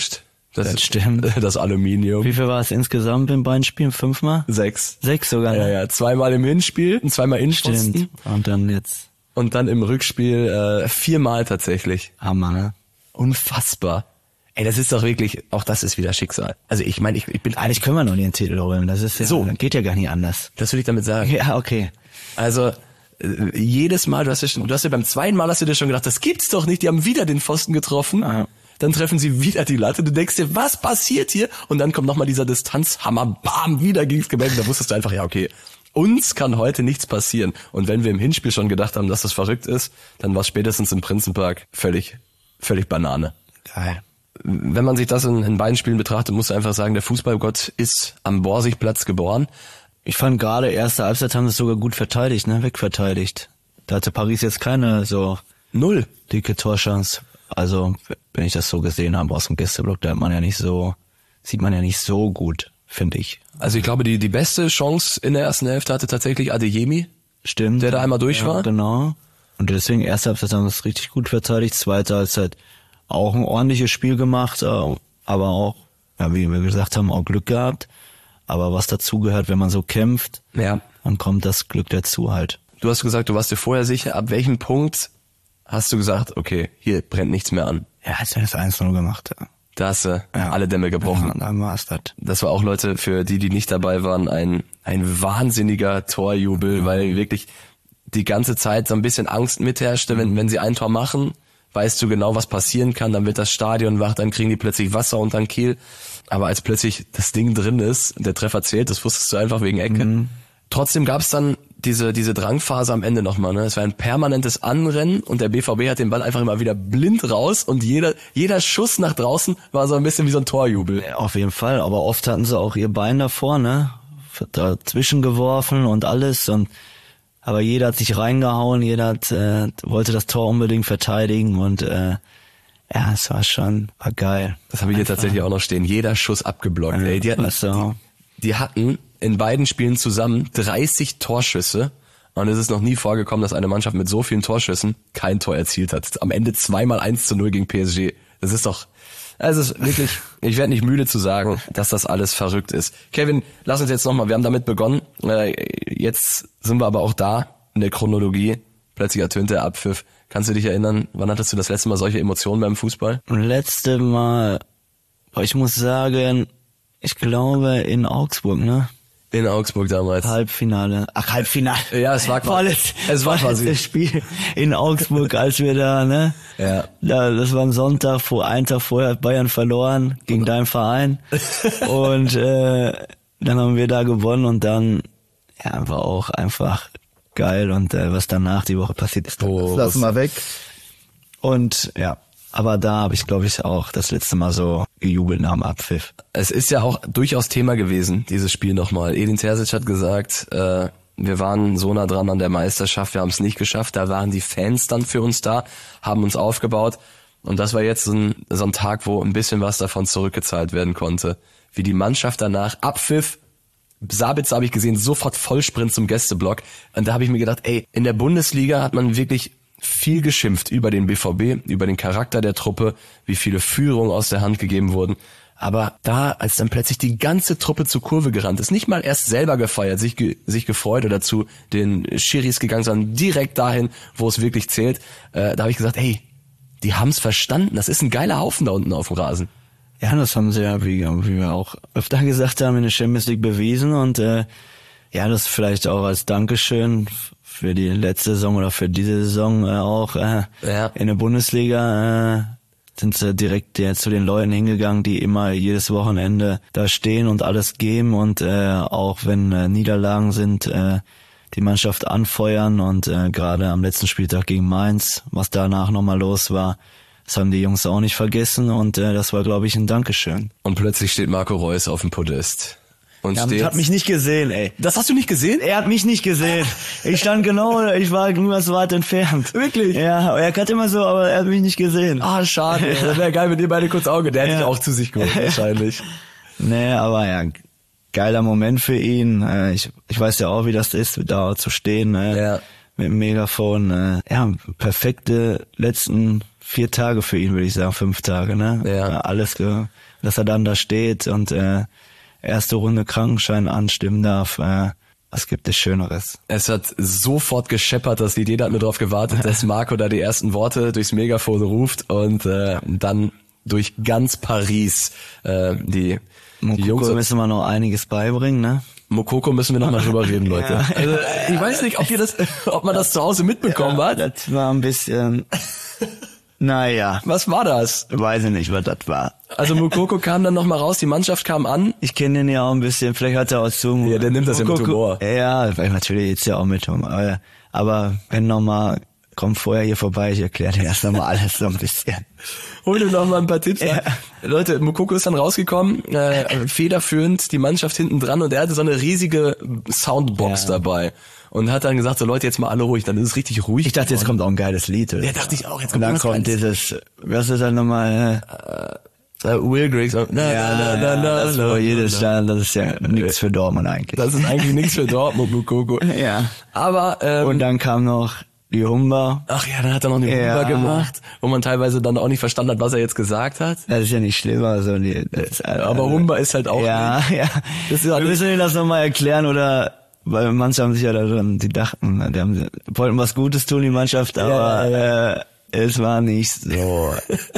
Speaker 1: Das,
Speaker 3: Das stimmt.
Speaker 1: Das Aluminium.
Speaker 3: Wie viel war es insgesamt in beiden Spielen? Fünfmal?
Speaker 1: Sechs.
Speaker 3: Sechs sogar.
Speaker 1: Ja, ja, zweimal im Hinspiel und zweimal Innenpfosten.
Speaker 3: Stimmt. Und dann jetzt.
Speaker 1: Und dann im Rückspiel äh, viermal tatsächlich.
Speaker 3: Hammer, ne?
Speaker 1: Unfassbar. Ey, das ist doch wirklich, auch das ist wieder Schicksal. Also ich meine, ich, ich bin...
Speaker 3: Eigentlich können wir nur den Titel holen. Das ist ja,
Speaker 1: So.
Speaker 3: geht ja gar nicht anders.
Speaker 1: Das will ich damit sagen.
Speaker 3: Ja, okay.
Speaker 1: Also äh, jedes Mal, du hast ja schon, du hast ja beim zweiten Mal hast du dir schon gedacht, das gibt's doch nicht, die haben wieder den Pfosten getroffen.
Speaker 3: Ja.
Speaker 1: Dann treffen sie wieder die Latte. Du denkst dir, was passiert hier? Und dann kommt nochmal dieser Distanzhammer, bam, wieder gegen's Gebälk. Da wusstest du einfach, ja, okay, uns kann heute nichts passieren. Und wenn wir im Hinspiel schon gedacht haben, dass das verrückt ist, dann war es spätestens im Prinzenpark völlig, völlig Banane.
Speaker 3: Geil.
Speaker 1: Wenn man sich das in, in beiden Spielen betrachtet, muss man einfach sagen, der Fußballgott ist am Borsigplatz geboren.
Speaker 3: Ich fand gerade erste Halbzeit haben sie es sogar gut verteidigt, ne? Wegverteidigt. Da hatte Paris jetzt keine so
Speaker 1: Null.
Speaker 3: dicke Torchance. Also, wenn ich das so gesehen habe aus dem Gästeblock, da hat man ja nicht so, sieht man ja nicht so gut, finde ich.
Speaker 1: Also ich glaube, die, die beste Chance in der ersten Hälfte hatte tatsächlich Adeyemi.
Speaker 3: Stimmt.
Speaker 1: Der da einmal durch
Speaker 3: ja,
Speaker 1: war.
Speaker 3: Genau. Und deswegen erste Halbzeit haben sie es richtig gut verteidigt. Zweite Halbzeit auch ein ordentliches Spiel gemacht, aber auch, ja, wie wir gesagt haben, auch Glück gehabt. Aber was dazugehört, wenn man so kämpft,
Speaker 1: Ja.
Speaker 3: dann kommt das Glück dazu halt.
Speaker 1: Du hast gesagt, du warst dir vorher sicher, ab welchem Punkt hast du gesagt, okay, hier brennt nichts mehr an.
Speaker 3: Ja, als wir das eins null gemacht haben.
Speaker 1: Da hast du
Speaker 3: Ja.
Speaker 1: alle Dämme gebrochen.
Speaker 3: Ja, dann war's das.
Speaker 1: Das war auch, Leute, für die, die nicht dabei waren, ein, ein wahnsinniger Torjubel, weil wirklich die ganze Zeit so ein bisschen Angst mitherrschte, wenn, wenn sie ein Tor machen, weißt du genau, was passieren kann, dann wird das Stadion wach, dann kriegen die plötzlich Wasser unter den Kiel. Aber als plötzlich das Ding drin ist, der Treffer zählt, das wusstest du einfach wegen Ecke.
Speaker 3: Mhm.
Speaker 1: Trotzdem gab's dann diese diese Drangphase am Ende nochmal. Ne? Es war ein permanentes Anrennen und der B V B hat den Ball einfach immer wieder blind raus und jeder jeder Schuss nach draußen war so ein bisschen wie so ein Torjubel.
Speaker 3: Ja, auf jeden Fall, aber oft hatten sie auch ihr Bein davor, ne? Dazwischen geworfen und alles und aber jeder hat sich reingehauen, jeder hat, äh, wollte das Tor unbedingt verteidigen und äh, ja, es war schon, war geil.
Speaker 1: Das habe ich hier tatsächlich auch noch stehen. Jeder Schuss abgeblockt.
Speaker 3: Ja,
Speaker 1: Ey, die, hatten,
Speaker 3: so.
Speaker 1: die, die hatten in beiden Spielen zusammen dreißig Torschüsse und es ist noch nie vorgekommen, dass eine Mannschaft mit so vielen Torschüssen kein Tor erzielt hat. Am Ende zweimal eins zu null gegen P S G. Das ist doch, also es ist wirklich, ich werde nicht müde zu sagen, dass das alles verrückt ist. Kevin, lass uns jetzt nochmal, wir haben damit begonnen, äh, jetzt sind wir aber auch da in der Chronologie, plötzlich ertönt der Abpfiff. Kannst du dich erinnern, wann hattest du das letzte Mal solche Emotionen beim Fußball?
Speaker 3: Und letzte Mal, boah, ich muss sagen, ich glaube in Augsburg, ne?
Speaker 1: In Augsburg damals.
Speaker 3: Halbfinale. Ach, Halbfinale.
Speaker 1: Ja, es war quasi. Es war quasi
Speaker 3: das Spiel in Augsburg, als wir da, ne?
Speaker 1: Ja.
Speaker 3: Da, das war ein Sonntag, vor einen Tag vorher hat Bayern verloren gegen deinen Verein. Und äh, dann haben wir da gewonnen und dann ja, war auch einfach geil und äh, was danach die Woche passiert ist,
Speaker 1: Oh,
Speaker 3: das lassen wir weg. Und ja, aber da habe ich, glaube ich, auch das letzte Mal so gejubelt nach dem Abpfiff.
Speaker 1: Es ist ja auch durchaus Thema gewesen, dieses Spiel nochmal. Edin Terzic hat gesagt, äh, wir waren so nah dran an der Meisterschaft, wir haben es nicht geschafft. Da waren die Fans dann für uns da, haben uns aufgebaut. Und das war jetzt so ein, so ein Tag, wo ein bisschen was davon zurückgezahlt werden konnte. Wie die Mannschaft danach, Abpfiff, Sabitzer habe ich gesehen, sofort Vollsprint zum Gästeblock. Und da habe ich mir gedacht, ey, in der Bundesliga hat man wirklich viel geschimpft über den B V B, über den Charakter der Truppe, wie viele Führungen aus der Hand gegeben wurden. Aber da, als dann plötzlich die ganze Truppe zur Kurve gerannt ist, nicht mal erst selber gefeiert, sich ge- sich gefreut oder zu den Schiris gegangen, sondern direkt dahin, wo es wirklich zählt, äh, da habe ich gesagt, ey, die haben's verstanden, das ist ein geiler Haufen da unten auf dem Rasen.
Speaker 3: Ja, das haben sie ja, wie, wie wir auch öfter gesagt haben, in der Champions League bewiesen und äh, ja, das vielleicht auch als Dankeschön für die letzte Saison oder für diese Saison äh, auch äh,
Speaker 1: Ja.
Speaker 3: in der Bundesliga äh, sind sie direkt ja, zu den Leuten hingegangen, die immer jedes Wochenende da stehen und alles geben und äh, auch wenn äh, Niederlagen sind, äh, die Mannschaft anfeuern und äh, gerade am letzten Spieltag gegen Mainz, was danach nochmal los war, das haben die Jungs auch nicht vergessen und äh, das war, glaube ich, ein Dankeschön.
Speaker 1: Und plötzlich steht Marco Reus auf dem Podest. Und
Speaker 3: Er
Speaker 1: steht,
Speaker 3: hat mich nicht gesehen, ey.
Speaker 1: das hast du nicht gesehen?
Speaker 3: Er hat mich nicht gesehen. Ich stand genau, ich war nur so weit entfernt.
Speaker 1: Wirklich?
Speaker 3: Ja, er hat immer so, aber er hat mich nicht gesehen.
Speaker 1: Ah, schade. Das wäre geil, mit dir beide kurz Auge. Der hätte
Speaker 3: Ja.
Speaker 1: ich auch zu sich geholt, wahrscheinlich.
Speaker 3: Nee, aber ja, geiler Moment für ihn. Äh, Ich, ich weiß ja auch, wie das ist, da zu stehen, ne?
Speaker 1: Ja.
Speaker 3: Mit dem Megafon. äh, Ja, perfekte letzten vier Tage für ihn, würde ich sagen, fünf Tage, ne?
Speaker 1: Ja.
Speaker 3: Alles, ge- dass er dann da steht und äh, erste Runde Krankenschein anstimmen darf. Äh, was gibt es Schöneres?
Speaker 1: Es hat sofort gescheppert, das Lied. Jeder hat nur darauf gewartet, dass Marco da die ersten Worte durchs Megafon ruft und äh, dann durch ganz Paris äh, die, die Jungs...
Speaker 3: Mokoko müssen wir noch einiges beibringen, ne?
Speaker 1: Mokoko müssen wir noch mal drüber reden, Leute.
Speaker 3: Ja.
Speaker 1: Also, ich weiß nicht, ob ihr das, ob man das zu Hause mitbekommen
Speaker 3: Ja,
Speaker 1: hat.
Speaker 3: das war ein bisschen... Naja,
Speaker 1: Was war das?
Speaker 3: weiß ich nicht, was das war.
Speaker 1: Also Mokoko kam dann noch mal raus, die Mannschaft kam an.
Speaker 3: Ich kenne den ja auch ein bisschen, vielleicht hat er auch zu.
Speaker 1: Ja, der nimmt das ja mit Humor.
Speaker 3: Ja, weil natürlich jetzt ja auch mit Humor. Aber wenn noch mal, komm vorher hier vorbei, ich erkläre dir erst noch mal alles so ein bisschen.
Speaker 1: Hol dir noch mal ein paar Tipps.
Speaker 3: Ja.
Speaker 1: Leute, Mokoko ist dann rausgekommen, äh, federführend, die Mannschaft hinten dran und er hatte so eine riesige Soundbox
Speaker 3: Ja.
Speaker 1: dabei und hat dann gesagt, so Leute, jetzt mal alle ruhig, dann ist es richtig ruhig.
Speaker 3: Ich dachte, jetzt kommt auch ein geiles Lied, oder?
Speaker 1: Ja, dachte ich auch, jetzt
Speaker 3: Und
Speaker 1: kommt
Speaker 3: dann
Speaker 1: was
Speaker 3: kommt
Speaker 1: Geiles.
Speaker 3: dieses, was ist das nochmal?
Speaker 1: äh, Will Griggs. Na, na, na, na, na,
Speaker 3: das,
Speaker 1: na,
Speaker 3: war jedes
Speaker 1: na.
Speaker 3: Jahr, das ist ja nichts für Dortmund eigentlich.
Speaker 1: Das ist eigentlich nichts für Dortmund, Mokoko.
Speaker 3: Ja.
Speaker 1: Aber, ähm,
Speaker 3: Und dann kam noch die Humba.
Speaker 1: ach ja, dann hat er noch eine
Speaker 3: Ja.
Speaker 1: Humba gemacht, wo man teilweise dann auch nicht verstanden hat, was er jetzt gesagt hat.
Speaker 3: Das ist ja nicht schlimm, also die, das ist,
Speaker 1: Aber Humba ist halt auch
Speaker 3: ja,
Speaker 1: nicht.
Speaker 3: ja.
Speaker 1: Das ist ja
Speaker 3: Wir müssen Ihnen das nochmal erklären, oder, weil manche haben sich ja da drin, die dachten, die haben, wollten was Gutes tun, die Mannschaft, aber
Speaker 1: Ja,
Speaker 3: äh, es war nicht so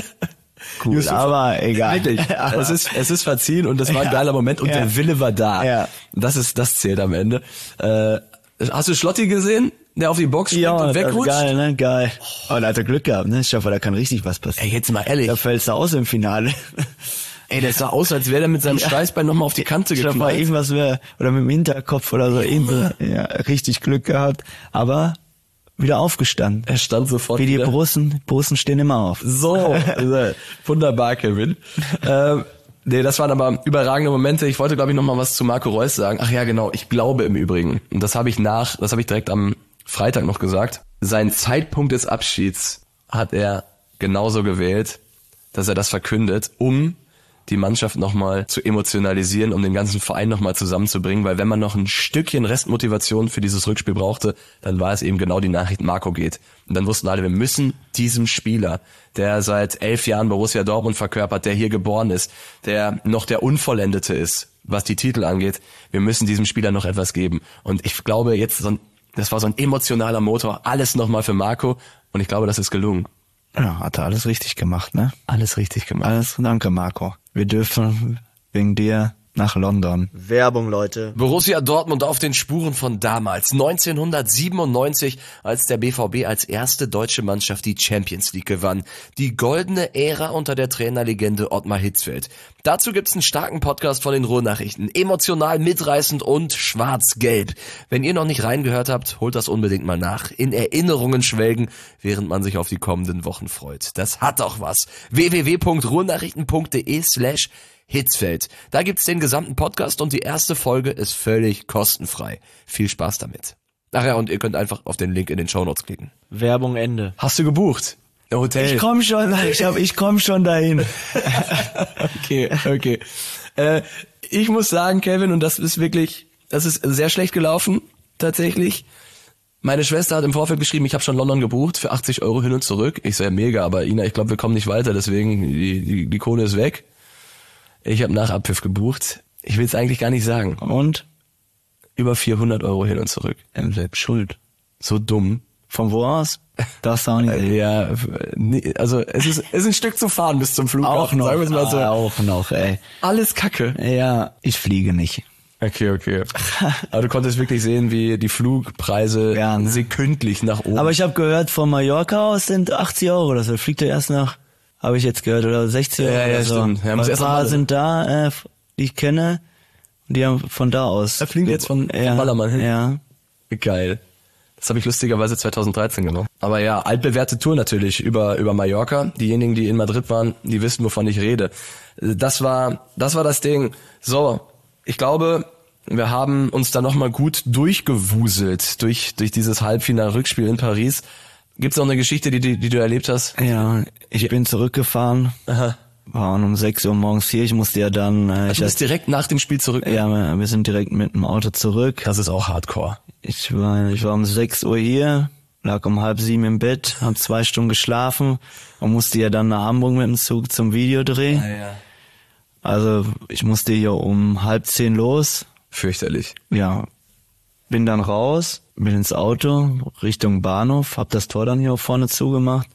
Speaker 3: cool,
Speaker 1: Yusuf,
Speaker 3: aber egal.
Speaker 1: Wirklich,
Speaker 3: Aber-
Speaker 1: es ist, es ist verziehen und es war ein
Speaker 3: Ja.
Speaker 1: geiler Moment und
Speaker 3: Ja.
Speaker 1: der Wille war da.
Speaker 3: Ja.
Speaker 1: Das ist, das zählt am Ende. Äh, hast du Schlotti gesehen, der auf die Box springt
Speaker 3: Ja,
Speaker 1: und
Speaker 3: das ist
Speaker 1: wegrutscht?
Speaker 3: geil, ne, geil. Aber da hat er Glück gehabt, ne, ich hoffe, da kann richtig was passieren.
Speaker 1: Ey, jetzt mal ehrlich.
Speaker 3: Da fällst du aus im Finale.
Speaker 1: Ey, der sah aus, als wäre der mit seinem Steißbein nochmal auf die Kante
Speaker 3: Ich glaube,
Speaker 1: geknallt.
Speaker 3: irgendwas wäre, oder mit dem Hinterkopf oder so, irgendwie, ja, richtig Glück gehabt, aber wieder aufgestanden.
Speaker 1: Er stand sofort
Speaker 3: Wie die
Speaker 1: wieder.
Speaker 3: Borussen, Borussen stehen immer auf.
Speaker 1: So, also, wunderbar, Kevin. ähm, nee, das waren aber überragende Momente. Ich wollte, glaube ich, noch mal was zu Marco Reus sagen. Ach ja, genau. Ich glaube im Übrigen, und das habe ich nach, das habe ich direkt am Freitag noch gesagt, sein Zeitpunkt des Abschieds hat er genauso gewählt, dass er das verkündet, um die Mannschaft nochmal zu emotionalisieren, um den ganzen Verein nochmal zusammenzubringen, weil wenn man noch ein Stückchen Restmotivation für dieses Rückspiel brauchte, dann war es eben genau die Nachricht, Marco geht. Und dann wussten alle, wir müssen diesem Spieler, der seit elf Jahren Borussia Dortmund verkörpert, der hier geboren ist, der noch der Unvollendete ist, was die Titel angeht, wir müssen diesem Spieler noch etwas geben. Und ich glaube jetzt, so ein, das war so ein emotionaler Motor, alles nochmal für Marco und ich glaube, das ist gelungen.
Speaker 3: Ja, hat er alles richtig gemacht, ne?
Speaker 1: Alles richtig gemacht.
Speaker 3: Alles, danke, Marco. Wir dürfen wegen dir nach London. Werbung, Leute.
Speaker 1: Borussia Dortmund auf den Spuren von damals, neunzehnhundertsiebenundneunzig, als der B V B als erste deutsche Mannschaft die Champions League gewann. Die goldene Ära unter der Trainerlegende Ottmar Hitzfeld. Dazu gibt's einen starken Podcast von den Ruhrnachrichten. Emotional, mitreißend und schwarz-gelb. Wenn ihr noch nicht reingehört habt, holt das unbedingt mal nach. In Erinnerungen schwelgen, während man sich auf die kommenden Wochen freut. Das hat doch was. w w w punkt ruhrnachrichten punkt de slash Hitzfeld. Da gibt's den gesamten Podcast und die erste Folge ist völlig kostenfrei. Viel Spaß damit. Ach ja, und ihr könnt einfach auf den Link in den Shownotes klicken.
Speaker 3: Werbung Ende.
Speaker 1: Hast du gebucht? Ein Hotel?
Speaker 3: Ich komm schon, ich hab, ich komm schon dahin.
Speaker 1: Okay, okay. Äh, ich muss sagen, Kevin, und das ist wirklich, das ist sehr schlecht gelaufen, tatsächlich. Meine Schwester hat im Vorfeld geschrieben, ich habe schon London gebucht für achtzig Euro hin und zurück. Ich so, ja, mega, aber Ina, ich glaube, wir kommen nicht weiter, deswegen, die, die, die Kohle ist weg. Ich habe nach Abpfiff gebucht. Ich will es eigentlich gar nicht sagen.
Speaker 3: Und?
Speaker 1: Über vierhundert Euro hin und zurück.
Speaker 3: Ähm, selbst schuld.
Speaker 1: So dumm.
Speaker 3: Von wo aus? Das auch nicht.
Speaker 1: Ja, nee, also es ist, es ist ein Stück zu fahren bis zum Flughafen.
Speaker 3: Auch noch.
Speaker 1: Sagen wir es mal so.
Speaker 3: Ah, auch noch, ey.
Speaker 1: Alles Kacke.
Speaker 3: Ja, ich fliege nicht.
Speaker 1: Okay, okay. Aber du konntest wirklich sehen, wie die Flugpreise
Speaker 3: Ja, ne?
Speaker 1: sekündlich nach oben.
Speaker 3: Aber ich habe gehört, von Mallorca aus sind achtzig Euro oder so. Fliegt er erst nach, habe ich jetzt gehört, oder sechzig Euro
Speaker 1: Ja, ja,
Speaker 3: oder so.
Speaker 1: stimmt. Ja, muss
Speaker 3: Ein
Speaker 1: erst
Speaker 3: paar
Speaker 1: mal-
Speaker 3: sind da, äh, die ich kenne, und die haben von da aus.
Speaker 1: Er fliegt jetzt von,
Speaker 3: ja,
Speaker 1: von Ballermann hin.
Speaker 3: Ja.
Speaker 1: Geil. Das habe ich lustigerweise zweitausenddreizehn genommen. Aber ja, altbewährte Tour natürlich über über Mallorca. Diejenigen, die in Madrid waren, die wissen, wovon ich rede. Das war das war das Ding. So, ich glaube, wir haben uns da nochmal gut durchgewuselt durch durch dieses Halbfinal-Rückspiel in Paris. Gibt's noch eine Geschichte, die, die die du erlebt hast?
Speaker 3: Ja, ich bin zurückgefahren,
Speaker 1: Aha.
Speaker 3: waren um sechs Uhr morgens hier. Ich musste ja dann, äh,
Speaker 1: Du
Speaker 3: ich
Speaker 1: bist direkt nach dem Spiel zurück.
Speaker 3: ja, wir wir sind direkt mit dem Auto zurück.
Speaker 1: Das ist auch Hardcore.
Speaker 3: Ich war, ich war um sechs Uhr hier, lag um halb sieben im Bett, hab zwei Stunden geschlafen und musste ja dann nach Hamburg mit dem Zug zum Videodreh.
Speaker 1: Ah, ja.
Speaker 3: Also ich musste hier um halb zehn los.
Speaker 1: Fürchterlich.
Speaker 3: Ja, bin dann raus, bin ins Auto Richtung Bahnhof, hab das Tor dann hier vorne zugemacht,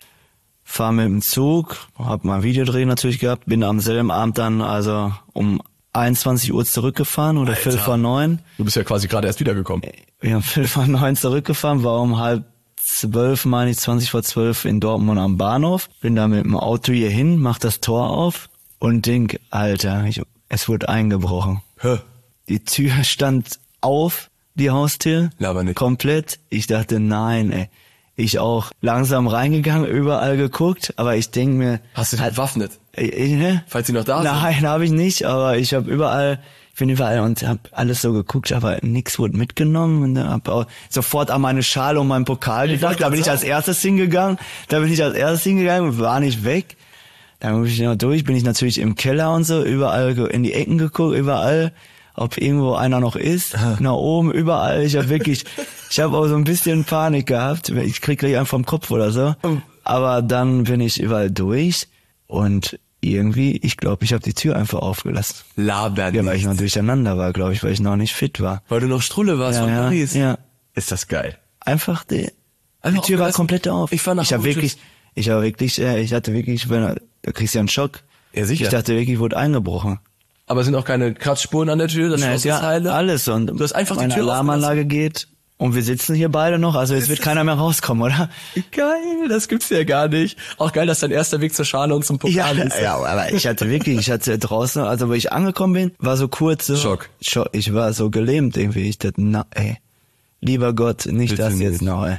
Speaker 3: fahr mit dem Zug, hab mal Videodreh natürlich gehabt, bin am selben Abend dann also um einundzwanzig Uhr zurückgefahren oder
Speaker 1: Alter.
Speaker 3: Viertel vor neun.
Speaker 1: Du bist ja quasi gerade erst wiedergekommen.
Speaker 3: Wir haben Viertel vor neun zurückgefahren, war um halb zwölf, meine ich, zwanzig vor zwölf in Dortmund am Bahnhof. Bin da mit dem Auto hier hin, mach das Tor auf und denk, Alter, ich, es wurde eingebrochen.
Speaker 1: Hä?
Speaker 3: Die Tür stand auf, die Haustür.
Speaker 1: Laber nicht.
Speaker 3: Komplett. Ich dachte, nein, ey. Ich auch langsam reingegangen, überall geguckt, aber ich denk mir...
Speaker 1: Hast du dich bewaffnet?
Speaker 3: Äh, äh, ne?
Speaker 1: Falls sie noch da sind?
Speaker 3: Nein, habe ich nicht, aber ich habe überall, ich bin überall und habe alles so geguckt, aber nix wurde mitgenommen und habe auch sofort an meine Schale und meinen Pokal gedacht. Da bin ich als erstes hingegangen, da bin ich als erstes hingegangen, war nicht weg. Dann bin ich noch durch, bin ich natürlich im Keller und so, überall in die Ecken geguckt, überall, ob irgendwo einer noch ist, nach oben, überall. Ich habe wirklich, ich habe auch so ein bisschen Panik gehabt, ich krieg gleich einen vom Kopf oder so. Aber dann bin ich überall durch und irgendwie, ich glaube, ich habe die Tür einfach aufgelassen.
Speaker 1: Laber
Speaker 3: Ja, weil ich
Speaker 1: nicht.
Speaker 3: noch durcheinander war, glaube ich, weil ich noch nicht fit war.
Speaker 1: Weil du noch Strulle warst
Speaker 3: Ja,
Speaker 1: von
Speaker 3: ja,
Speaker 1: Paris.
Speaker 3: ja.
Speaker 1: Ist das geil.
Speaker 3: Einfach die,
Speaker 1: Einfach
Speaker 3: die Tür war
Speaker 1: aufgelassen.
Speaker 3: komplett auf.
Speaker 1: Ich fahr nach
Speaker 3: Ich habe
Speaker 1: Hause,
Speaker 3: wirklich,
Speaker 1: tschüss.
Speaker 3: ich habe wirklich, äh, ich hatte wirklich, ich bin, da kriegst du ja einen Schock.
Speaker 1: Ja, sicher.
Speaker 3: Ich dachte wirklich, ich wurde eingebrochen.
Speaker 1: Aber sind auch keine Kratzspuren an der Tür, das
Speaker 3: Na, ist ja
Speaker 1: Schlosszeile?
Speaker 3: alles und
Speaker 1: Du hast einfach die
Speaker 3: meine
Speaker 1: Tür
Speaker 3: Alarmanlage geht und wir sitzen hier beide noch, also jetzt wird keiner mehr rauskommen, oder?
Speaker 1: Geil, das gibt's ja gar nicht. Auch geil, dass dein erster Weg zur Schale und zum Pokal ist.
Speaker 3: ja, aber ich hatte wirklich, ich hatte draußen, also wo ich angekommen bin, war so kurz so.
Speaker 1: Schock.
Speaker 3: Schock. Ich war so gelähmt irgendwie. Ich dachte, na, ey, lieber Gott, nicht
Speaker 1: Bitte
Speaker 3: das jetzt
Speaker 1: nicht.
Speaker 3: noch, ey.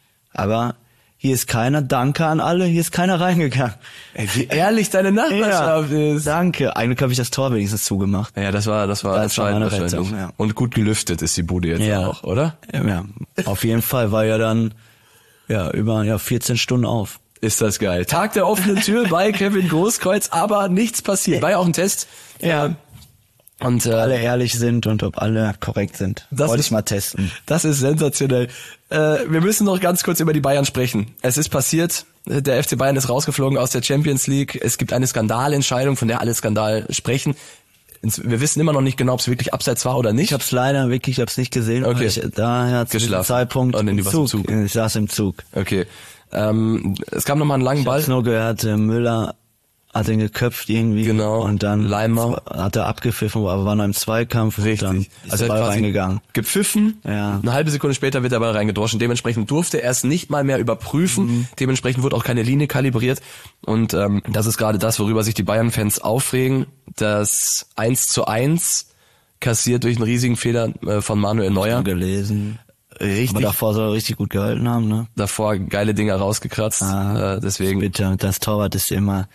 Speaker 3: Aber hier ist keiner, danke an alle, hier ist keiner reingegangen.
Speaker 1: Ey, wie ehrlich deine Nachbarschaft ist.
Speaker 3: Danke. Eigentlich habe ich das Tor wenigstens zugemacht.
Speaker 1: Ja, das war, das war
Speaker 3: Das war
Speaker 1: entscheidend
Speaker 3: meine
Speaker 1: wahrscheinlich.
Speaker 3: Rettung, ja.
Speaker 1: Und gut gelüftet ist die Bude jetzt
Speaker 3: Ja.
Speaker 1: auch, oder?
Speaker 3: Ja, auf jeden Fall war ja dann, ja, über, ja, vierzehn Stunden auf.
Speaker 1: Ist das geil. Tag der offenen Tür bei Kevin Großkreuz, aber nichts passiert. War ja auch ein Test.
Speaker 3: Ja.
Speaker 1: Und äh,
Speaker 3: Alle ehrlich sind und ob alle korrekt sind.
Speaker 1: Das
Speaker 3: Wollte
Speaker 1: ist-
Speaker 3: ich mal testen.
Speaker 1: das ist sensationell. Äh, wir müssen noch ganz kurz über die Bayern sprechen. Es ist passiert, der F C Bayern ist rausgeflogen aus der Champions League. Es gibt eine Skandalentscheidung, von der alle Skandal sprechen. Ins- Wir wissen immer noch nicht genau, ob es wirklich abseits war oder nicht.
Speaker 3: Ich hab's leider wirklich, ich hab's nicht gesehen.
Speaker 1: Okay.
Speaker 3: weil Ich, daher zu diesem
Speaker 1: Geschlafen.
Speaker 3: Zeitpunkt
Speaker 1: Oh, nee, du
Speaker 3: im
Speaker 1: warst im
Speaker 3: Zug.
Speaker 1: Zug.
Speaker 3: Ich saß im Zug.
Speaker 1: Okay. Ähm, es kam nochmal einen langen
Speaker 3: Ich
Speaker 1: Ball.
Speaker 3: hab's nur gehört, äh, Müller hat ihn geköpft irgendwie.
Speaker 1: Genau.
Speaker 3: Und dann
Speaker 1: Leimer.
Speaker 3: hat er abgepfiffen, aber war noch im Zweikampf. Und dann ist
Speaker 1: Also
Speaker 3: der
Speaker 1: er
Speaker 3: Ball
Speaker 1: hat quasi
Speaker 3: reingegangen.
Speaker 1: gepfiffen,
Speaker 3: Ja.
Speaker 1: eine halbe Sekunde später wird der Ball reingedroschen. Dementsprechend durfte er es nicht mal mehr überprüfen.
Speaker 3: Mhm.
Speaker 1: Dementsprechend wurde auch keine Linie kalibriert. Und ähm, das ist gerade das, worüber sich die Bayern-Fans aufregen. Das eins zu eins kassiert durch einen riesigen Fehler äh, von Manuel Neuer.
Speaker 3: gelesen.
Speaker 1: Richtig.
Speaker 3: Aber davor soll er richtig gut gehalten haben, ne?
Speaker 1: Davor geile Dinger rausgekratzt.
Speaker 3: Ah,
Speaker 1: äh, deswegen
Speaker 3: Bitte, das Torwart ist immer,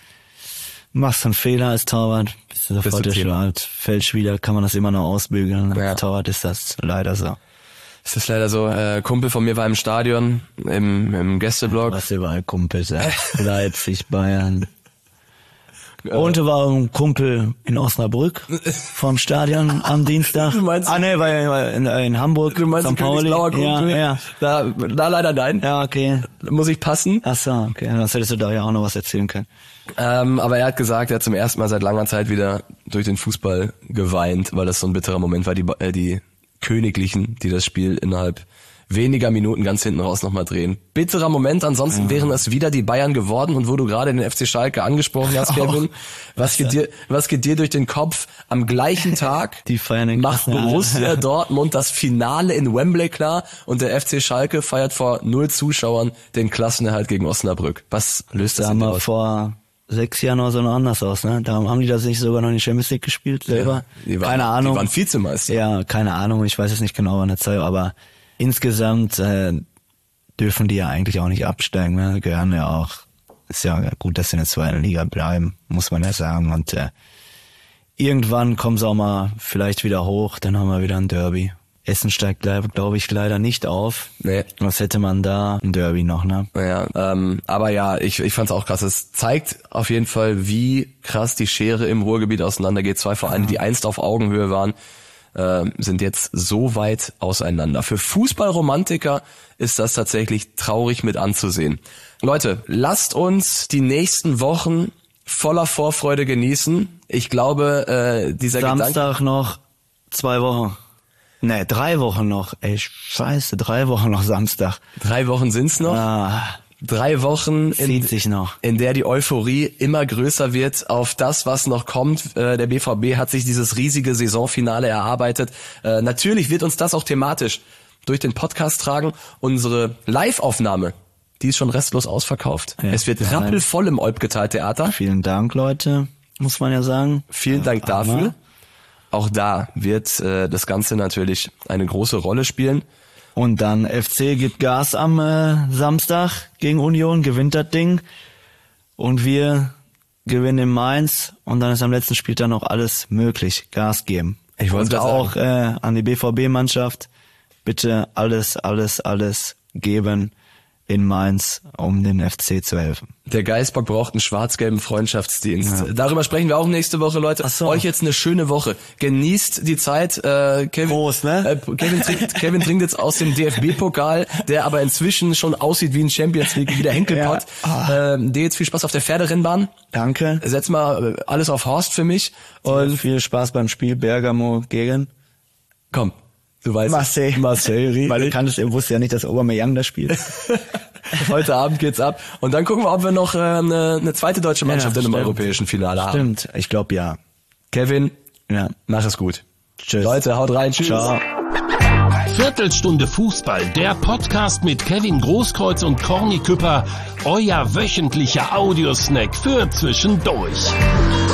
Speaker 3: machst einen Fehler als Torwart, bist du sofort
Speaker 1: Bist du Thema.
Speaker 3: halt, fällst wieder, kann man das immer noch ausbügeln.
Speaker 1: Ja.
Speaker 3: Als Torwart ist das leider so.
Speaker 1: ist das leider so. Äh, Kumpel von mir war im Stadion, im, im Gästeblock.
Speaker 3: Was überall Kumpels, ja. Leipzig, Bayern. Und da war ein Kumpel in Osnabrück vom Stadion am Dienstag.
Speaker 1: Du meinst-
Speaker 3: ah ne, war ja in, in Hamburg,
Speaker 1: Du meinst
Speaker 3: Sankt
Speaker 1: den
Speaker 3: Pauli.
Speaker 1: Königsblauer Kumpel?
Speaker 3: Ja, ja.
Speaker 1: Da, da leider nein.
Speaker 3: Ja, okay.
Speaker 1: Da muss ich passen.
Speaker 3: Ach so, okay. Sonst hättest du da ja auch noch was erzählen können.
Speaker 1: Ähm, aber er hat gesagt, er hat zum ersten Mal seit langer Zeit wieder durch den Fußball geweint, weil das so ein bitterer Moment war. Die, äh, die Königlichen, die das Spiel innerhalb weniger Minuten ganz hinten raus nochmal drehen. Bitterer Moment, ansonsten
Speaker 3: Mhm.
Speaker 1: wären es wieder die Bayern geworden. Und wo du gerade den F C Schalke angesprochen hast, Kevin, was geht dir, was geht dir durch den Kopf? Am gleichen Tag
Speaker 3: Die feiern den
Speaker 1: macht
Speaker 3: Klassenerhalt.
Speaker 1: Borussia Dortmund das Finale in Wembley klar und der F C Schalke feiert vor null Zuschauern den Klassenerhalt gegen Osnabrück. Was löst das
Speaker 3: Da
Speaker 1: in
Speaker 3: haben
Speaker 1: dir
Speaker 3: wir
Speaker 1: aus?
Speaker 3: vor sechs Jahren oder so noch anders aus, ne? Da haben die das nicht sogar noch in die Champions League gespielt selber.
Speaker 1: Die waren,
Speaker 3: keine Ahnung.
Speaker 1: Die waren Vizemeister.
Speaker 3: Ja, keine Ahnung, ich weiß es nicht genau an der Zeit, aber insgesamt äh, dürfen die ja eigentlich auch nicht absteigen, ne? Gehören ja auch, ist ja gut, dass sie in der zweiten Liga bleiben, muss man ja sagen. Und äh, irgendwann kommen sie auch mal vielleicht wieder hoch, dann haben wir wieder ein Derby. Essen steigt, glaube ich, leider nicht auf.
Speaker 1: Nee.
Speaker 3: Was hätte man da? Ein Derby noch, ne?
Speaker 1: Ja, ähm, aber ja, ich, ich fand's auch krass. Es zeigt auf jeden Fall, wie krass die Schere im Ruhrgebiet auseinandergeht. Zwei Vereine, die einst auf Augenhöhe waren, äh, sind jetzt so weit auseinander. Für Fußballromantiker ist das tatsächlich traurig mit anzusehen. Leute, lasst uns die nächsten Wochen voller Vorfreude genießen. Ich glaube, äh, dieser
Speaker 3: Samstag
Speaker 1: Gedanke...
Speaker 3: noch zwei Wochen. Ne, drei Wochen noch. Ey, scheiße, drei Wochen noch Samstag.
Speaker 1: Drei Wochen sind's noch.
Speaker 3: Ah,
Speaker 1: Drei Wochen, in,
Speaker 3: zieht sich noch.
Speaker 1: in der die Euphorie immer größer wird auf das, was noch kommt. Äh, der B V B hat sich dieses riesige Saisonfinale erarbeitet. Äh, natürlich wird uns das auch thematisch durch den Podcast tragen. Unsere Live-Aufnahme, die ist schon restlos ausverkauft.
Speaker 3: Ja,
Speaker 1: es wird
Speaker 3: ja.
Speaker 1: rappelvoll im Olpgetal-Theater.
Speaker 3: Vielen Dank, Leute, muss man ja sagen.
Speaker 1: Vielen Dank
Speaker 3: Ja,
Speaker 1: dafür.
Speaker 3: Hammer.
Speaker 1: Auch da wird äh, das Ganze natürlich eine große Rolle spielen.
Speaker 3: Und dann F C gibt Gas am äh, Samstag gegen Union, gewinnt das Ding. Und wir gewinnen in Mainz. Und dann ist am letzten Spieltag noch alles möglich. Gas geben.
Speaker 1: Ich wollte
Speaker 3: Und
Speaker 1: gerade
Speaker 3: auch äh, an die B V B-Mannschaft. Bitte alles, alles, alles geben in Mainz, um den F C zu helfen.
Speaker 1: Der Geisbock braucht einen schwarz-gelben Freundschaftsdienst.
Speaker 3: Ja.
Speaker 1: Darüber sprechen wir auch nächste Woche, Leute.
Speaker 3: Ach so.
Speaker 1: Euch jetzt eine schöne Woche. Genießt die Zeit. Äh, Kevin,
Speaker 3: Prost, ne?
Speaker 1: Äh, Kevin, trinkt, Kevin trinkt jetzt aus dem D F B-Pokal, der aber inzwischen schon aussieht wie ein Champions League, wie der Henkelpott.
Speaker 3: Ja.
Speaker 1: Ähm, dir jetzt viel Spaß auf der Pferderennbahn.
Speaker 3: Danke.
Speaker 1: Setz mal äh, alles auf Horst für mich.
Speaker 3: Und viel Spaß beim Spiel Bergamo gegen
Speaker 1: Komm, du weißt.
Speaker 3: Marseille.
Speaker 1: Marseille.
Speaker 3: Weil du kanntest, ihr wusste ja nicht, dass Aubameyang das spielt.
Speaker 1: Heute Abend geht's ab. Und dann gucken wir, ob wir noch äh, eine, eine zweite deutsche Mannschaft
Speaker 3: Ja,
Speaker 1: in einem
Speaker 3: stimmt.
Speaker 1: europäischen Finale haben.
Speaker 3: Stimmt, ich glaube ja.
Speaker 1: Kevin,
Speaker 3: Ja.
Speaker 1: mach es gut.
Speaker 3: Tschüss.
Speaker 1: Leute, haut rein. Tschüss.
Speaker 3: Ciao.
Speaker 2: Viertelstunde Fußball, der Podcast mit Kevin Großkreuz und Corny Küpper, euer wöchentlicher Audiosnack für zwischendurch.